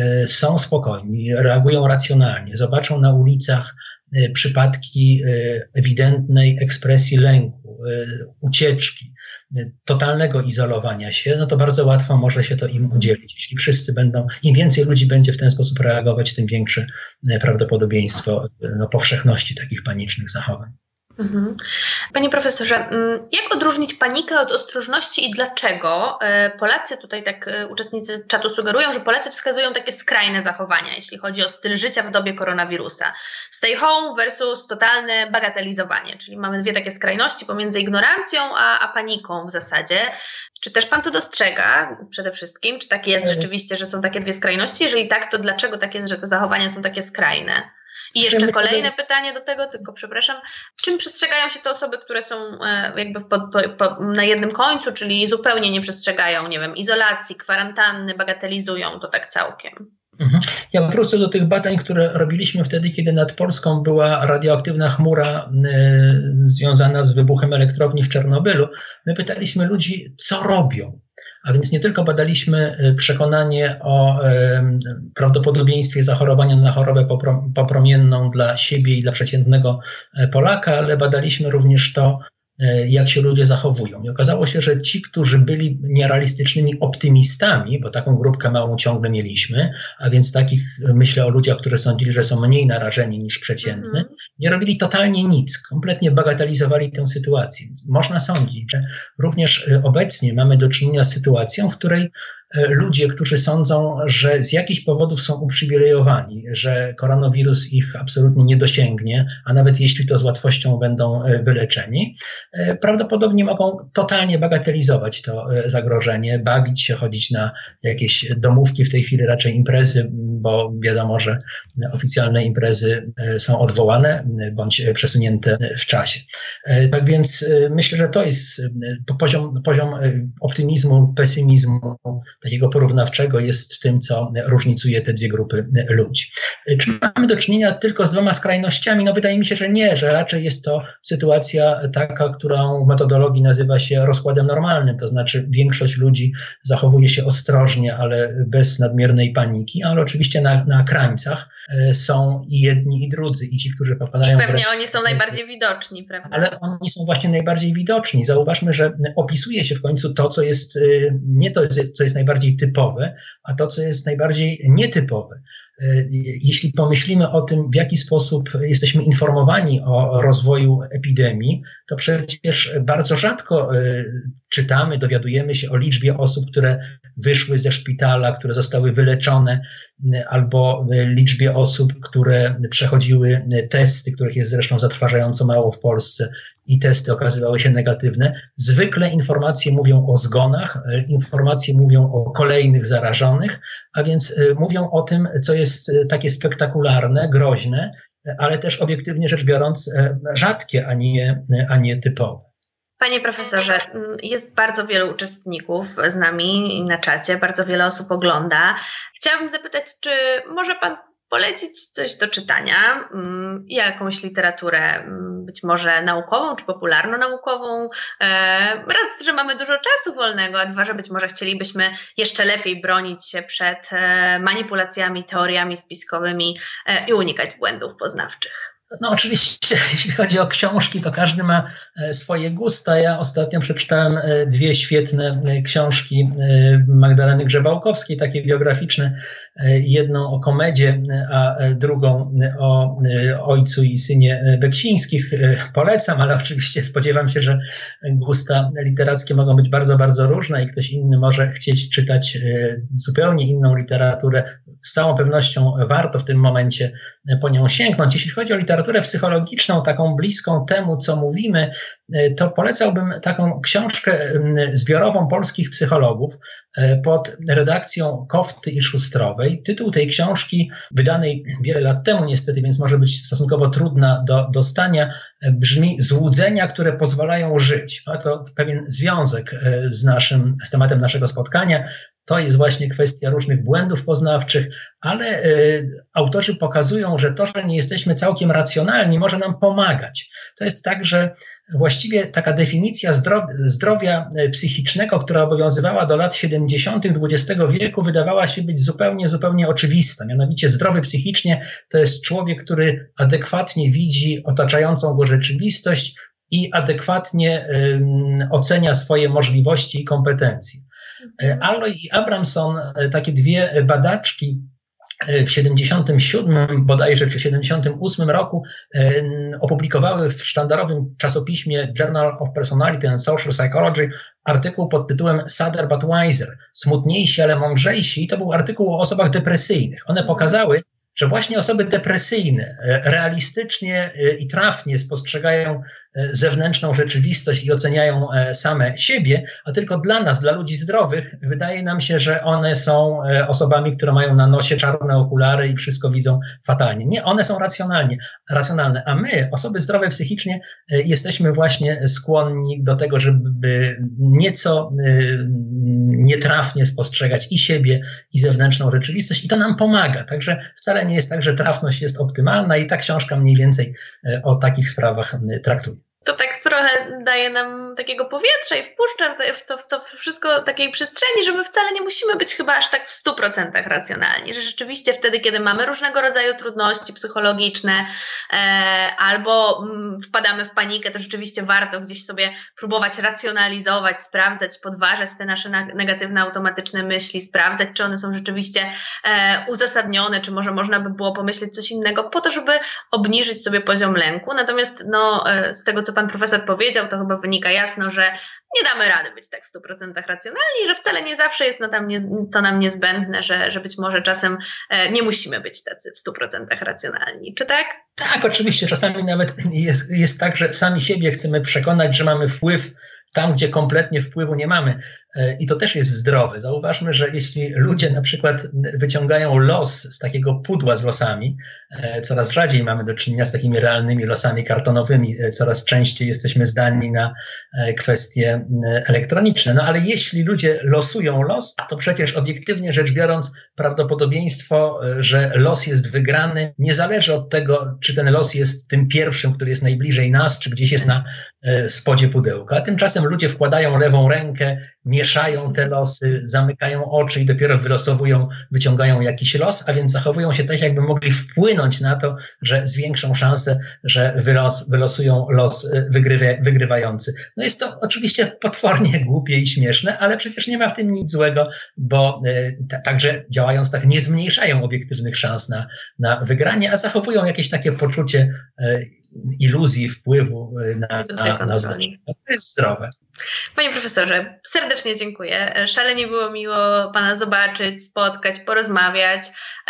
są spokojni, reagują racjonalnie, zobaczą na ulicach przypadki ewidentnej ekspresji lęku, ucieczki, totalnego izolowania się, no to bardzo łatwo może się to im udzielić. Jeśli wszyscy będą, im więcej ludzi będzie w ten sposób reagować, tym większe prawdopodobieństwo no, powszechności takich panicznych zachowań. Mhm. Panie profesorze, jak odróżnić panikę od ostrożności i dlaczego? Polacy, tutaj tak uczestnicy czatu sugerują, że Polacy wskazują takie skrajne zachowania, jeśli chodzi o styl życia w dobie koronawirusa. Stay home versus totalne bagatelizowanie, czyli mamy dwie takie skrajności pomiędzy ignorancją a, a paniką w zasadzie. Czy też pan to dostrzega przede wszystkim? Czy tak jest rzeczywiście, że są takie dwie skrajności? Jeżeli tak, to dlaczego tak jest, że te zachowania są takie skrajne? I jeszcze kolejne pytanie do tego, tylko przepraszam, czym przestrzegają się te osoby, które są jakby po, po, po, na jednym końcu, czyli zupełnie nie przestrzegają, nie wiem, izolacji, kwarantanny, bagatelizują to tak całkiem? Ja wrócę do tych badań, które robiliśmy wtedy, kiedy nad Polską była radioaktywna chmura y, związana z wybuchem elektrowni w Czarnobylu. My pytaliśmy ludzi, co robią. A więc nie tylko badaliśmy przekonanie o y, prawdopodobieństwie zachorowania na chorobę poprom- popromienną dla siebie i dla przeciętnego Polaka, ale badaliśmy również to, jak się ludzie zachowują. I okazało się, że ci, którzy byli nierealistycznymi optymistami, bo taką grupkę małą ciągle mieliśmy, a więc takich, myślę o ludziach, którzy sądzili, że są mniej narażeni niż przeciętny, mm-hmm. nie robili totalnie nic, kompletnie bagatelizowali tę sytuację. Można sądzić, że również obecnie mamy do czynienia z sytuacją, w której ludzie, którzy sądzą, że z jakichś powodów są uprzywilejowani, że koronawirus ich absolutnie nie dosięgnie, a nawet jeśli to z łatwością będą wyleczeni, prawdopodobnie mogą totalnie bagatelizować to zagrożenie, bawić się, chodzić na jakieś domówki, w tej chwili raczej imprezy, bo wiadomo, że oficjalne imprezy są odwołane bądź przesunięte w czasie. Tak więc myślę, że to jest poziom, poziom optymizmu, pesymizmu, takiego porównawczego jest w tym, co różnicuje te dwie grupy ludzi. Czy mamy do czynienia tylko z dwoma skrajnościami? No wydaje mi się, że nie, że raczej jest to sytuacja taka, którą w metodologii nazywa się rozkładem normalnym, to znaczy większość ludzi zachowuje się ostrożnie, ale bez nadmiernej paniki, ale oczywiście na, na krańcach są i jedni, i drudzy, i ci, którzy popadają... I pewnie w... oni są najbardziej widoczni, prawda? Ale oni są właśnie najbardziej widoczni. Zauważmy, że opisuje się w końcu to, co jest, nie to, co jest najbardziej typowe, a to, co jest najbardziej nietypowe. Jeśli pomyślimy o tym, w jaki sposób jesteśmy informowani o rozwoju epidemii, to przecież bardzo rzadko czytamy, dowiadujemy się o liczbie osób, które wyszły ze szpitala, które zostały wyleczone, albo liczbie osób, które przechodziły testy, których jest zresztą zatrważająco mało w Polsce i testy okazywały się negatywne. Zwykle informacje mówią o zgonach, informacje mówią o kolejnych zarażonych, a więc mówią o tym, co jest takie spektakularne, groźne, ale też obiektywnie rzecz biorąc rzadkie, a nie, a nie typowe. Panie profesorze, jest bardzo wielu uczestników z nami na czacie, bardzo wiele osób ogląda. Chciałabym zapytać, czy może Pan polecić coś do czytania, jakąś literaturę, być może naukową czy popularno-naukową. Raz, że mamy dużo czasu wolnego, a dwa, że być może chcielibyśmy jeszcze lepiej bronić się przed manipulacjami, teoriami spiskowymi i unikać błędów poznawczych. No oczywiście, jeśli chodzi o książki, to każdy ma swoje gusta. Ja ostatnio przeczytałem dwie świetne książki Magdaleny Grzebałkowskiej, takie biograficzne. Jedną o Komedzie, a drugą o ojcu i synie Beksińskich. Polecam, ale oczywiście spodziewam się, że gusta literackie mogą być bardzo, bardzo różne i ktoś inny może chcieć czytać zupełnie inną literaturę. Z całą pewnością warto w tym momencie po nią sięgnąć. Jeśli chodzi o literaturę psychologiczną, taką bliską temu, co mówimy, to polecałbym taką książkę zbiorową polskich psychologów pod redakcją Kofty i Szustrowej. Tytuł tej książki, wydanej wiele lat temu niestety, więc może być stosunkowo trudna do dostania, brzmi Złudzenia, które pozwalają żyć. No to pewien związek z naszym, z tematem naszego spotkania. To jest właśnie kwestia różnych błędów poznawczych, ale y, autorzy pokazują, że to, że nie jesteśmy całkiem racjonalni, może nam pomagać. To jest tak, że właściwie taka definicja zdrowia, zdrowia psychicznego, która obowiązywała do lat siedemdziesiątych dwudziestego wieku, wydawała się być zupełnie, zupełnie oczywista. Mianowicie zdrowy psychicznie to jest człowiek, który adekwatnie widzi otaczającą go rzeczywistość i adekwatnie y, ocenia swoje możliwości i kompetencje. Alloy i Abramson, takie dwie badaczki w siedemdziesiątym siódmym bodajże czy siedemdziesiątym ósmym roku opublikowały w sztandarowym czasopiśmie Journal of Personality and Social Psychology artykuł pod tytułem Sadder but Wiser, smutniejsi, ale mądrzejsi. I to był artykuł o osobach depresyjnych. One pokazały, że właśnie osoby depresyjne realistycznie i trafnie spostrzegają zewnętrzną rzeczywistość i oceniają same siebie, a tylko dla nas, dla ludzi zdrowych, wydaje nam się, że one są osobami, które mają na nosie czarne okulary i wszystko widzą fatalnie. Nie, one są racjonalnie, racjonalne, a my, osoby zdrowe psychicznie, jesteśmy właśnie skłonni do tego, żeby nieco nietrafnie spostrzegać i siebie, i zewnętrzną rzeczywistość i to nam pomaga. Także wcale nie jest tak, że trafność jest optymalna i ta książka mniej więcej o takich sprawach traktuje. To tak tak trochę daje nam takiego powietrza i wpuszcza w to, w to wszystko takiej przestrzeni, że my wcale nie musimy być chyba aż tak w stu procentach racjonalni, że rzeczywiście wtedy, kiedy mamy różnego rodzaju trudności psychologiczne e, albo m, wpadamy w panikę, to rzeczywiście warto gdzieś sobie próbować racjonalizować, sprawdzać, podważać te nasze na, negatywne, automatyczne myśli, sprawdzać, czy one są rzeczywiście e, uzasadnione, czy może można by było pomyśleć coś innego, po to, żeby obniżyć sobie poziom lęku. Natomiast no, z tego, co pan profesor powiedział, to chyba wynika jasno, że nie damy rady być tak w stu procentach racjonalni, że wcale nie zawsze jest no, tam nie, to nam niezbędne, że, że być może czasem e, nie musimy być tacy w stu procentach racjonalni. Czy tak? Tak, oczywiście. Czasami nawet jest, jest tak, że sami siebie chcemy przekonać, że mamy wpływ tam, gdzie kompletnie wpływu nie mamy. I to też jest zdrowe. Zauważmy, że jeśli ludzie na przykład wyciągają los z takiego pudła z losami, coraz rzadziej mamy do czynienia z takimi realnymi losami kartonowymi, coraz częściej jesteśmy zdani na kwestie elektroniczne. No ale jeśli ludzie losują los, to przecież obiektywnie rzecz biorąc prawdopodobieństwo, że los jest wygrany, nie zależy od tego, czy ten los jest tym pierwszym, który jest najbliżej nas, czy gdzieś jest na spodzie pudełka. A tymczasem ludzie wkładają lewą rękę, mieszają te losy, zamykają oczy i dopiero wylosowują, wyciągają jakiś los, a więc zachowują się tak, jakby mogli wpłynąć na to, że zwiększą szansę, że wylos, wylosują los wygrywa, wygrywający. No jest to oczywiście potwornie głupie i śmieszne, ale przecież nie ma w tym nic złego, bo t- także działając tak nie zmniejszają obiektywnych szans na, na wygranie, a zachowują jakieś takie poczucie e, iluzji wpływu na, na, na zdarzenie. To jest zdrowe. Panie profesorze, serdecznie dziękuję. Szalenie było miło pana zobaczyć, spotkać, porozmawiać.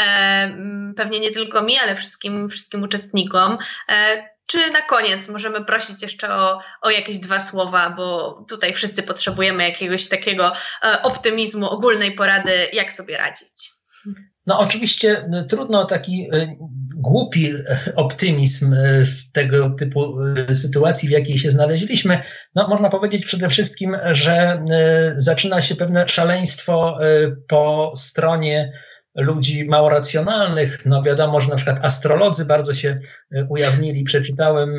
E, pewnie nie tylko mi, ale wszystkim, wszystkim uczestnikom. E, czy na koniec możemy prosić jeszcze o, o jakieś dwa słowa, bo tutaj wszyscy potrzebujemy jakiegoś takiego e, optymizmu, ogólnej porady, jak sobie radzić? No oczywiście trudno taki głupi optymizm w tego typu sytuacji, w jakiej się znaleźliśmy. No można powiedzieć przede wszystkim, że zaczyna się pewne szaleństwo po stronie ludzi mało racjonalnych. No wiadomo, że na przykład astrolodzy bardzo się ujawnili. Przeczytałem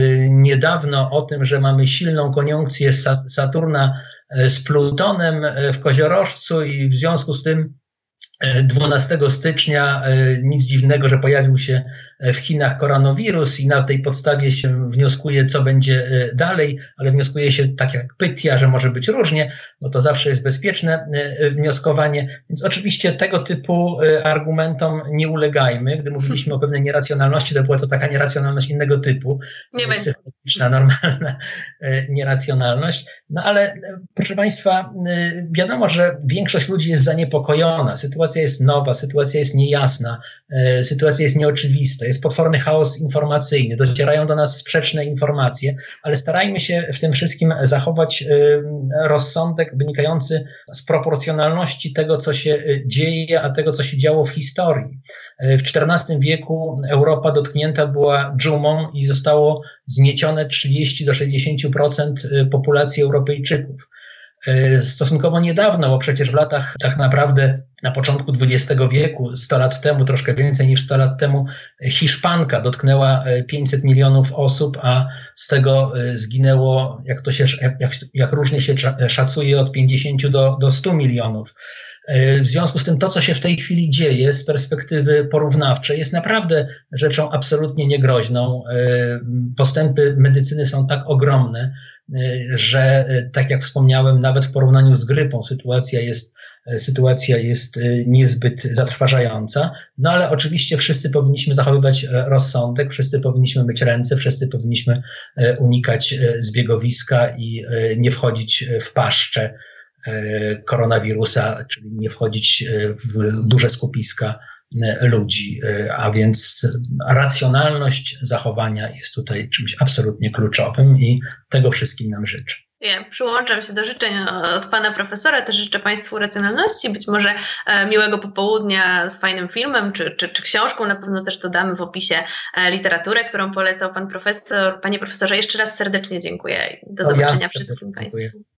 niedawno o tym, że mamy silną koniunkcję Saturna z Plutonem w Koziorożcu i w związku z tym dwunastego stycznia nic dziwnego, że pojawił się w Chinach koronawirus i na tej podstawie się wnioskuje, co będzie dalej, ale wnioskuje się tak jak Pythia, że może być różnie, no to zawsze jest bezpieczne wnioskowanie, więc oczywiście tego typu argumentom nie ulegajmy. Gdy mówiliśmy o pewnej nieracjonalności, to była to taka nieracjonalność innego typu, nie psychologiczna, normalna nieracjonalność, no ale proszę Państwa, wiadomo, że większość ludzi jest zaniepokojona, sytuacja Sytuacja jest nowa, sytuacja jest niejasna, e, sytuacja jest nieoczywista, jest potworny chaos informacyjny, docierają do nas sprzeczne informacje, ale starajmy się w tym wszystkim zachować e, rozsądek wynikający z proporcjonalności tego, co się dzieje, a tego, co się działo w historii. E, w czternastym wieku Europa dotknięta była dżumą i zostało zmiecione trzydzieści do sześćdziesięciu procent populacji Europejczyków. Stosunkowo niedawno, bo przecież w latach tak naprawdę na początku dwudziestego wieku, sto lat temu, troszkę więcej niż sto lat temu, Hiszpanka dotknęła pięćset milionów osób, a z tego zginęło, jak to się, jak, jak różnie się szacuje, od pięćdziesięciu do, do stu milionów. W związku z tym to, co się w tej chwili dzieje z perspektywy porównawczej, jest naprawdę rzeczą absolutnie niegroźną. Postępy medycyny są tak ogromne, że tak jak wspomniałem, nawet w porównaniu z grypą sytuacja jest sytuacja jest niezbyt zatrważająca, no ale oczywiście wszyscy powinniśmy zachowywać rozsądek, wszyscy powinniśmy myć ręce, wszyscy powinniśmy unikać zbiegowiska i nie wchodzić w paszczę koronawirusa, czyli nie wchodzić w duże skupiska ludzi, a więc racjonalność zachowania jest tutaj czymś absolutnie kluczowym i tego wszystkim nam życzę. Ja przyłączam się do życzeń od pana profesora, też życzę Państwu racjonalności, być może e, miłego popołudnia z fajnym filmem czy, czy, czy książką, na pewno też dodamy w opisie e, literaturę, którą polecał pan profesor. Panie profesorze, jeszcze raz serdecznie dziękuję i do zobaczenia ja wszystkim Państwu.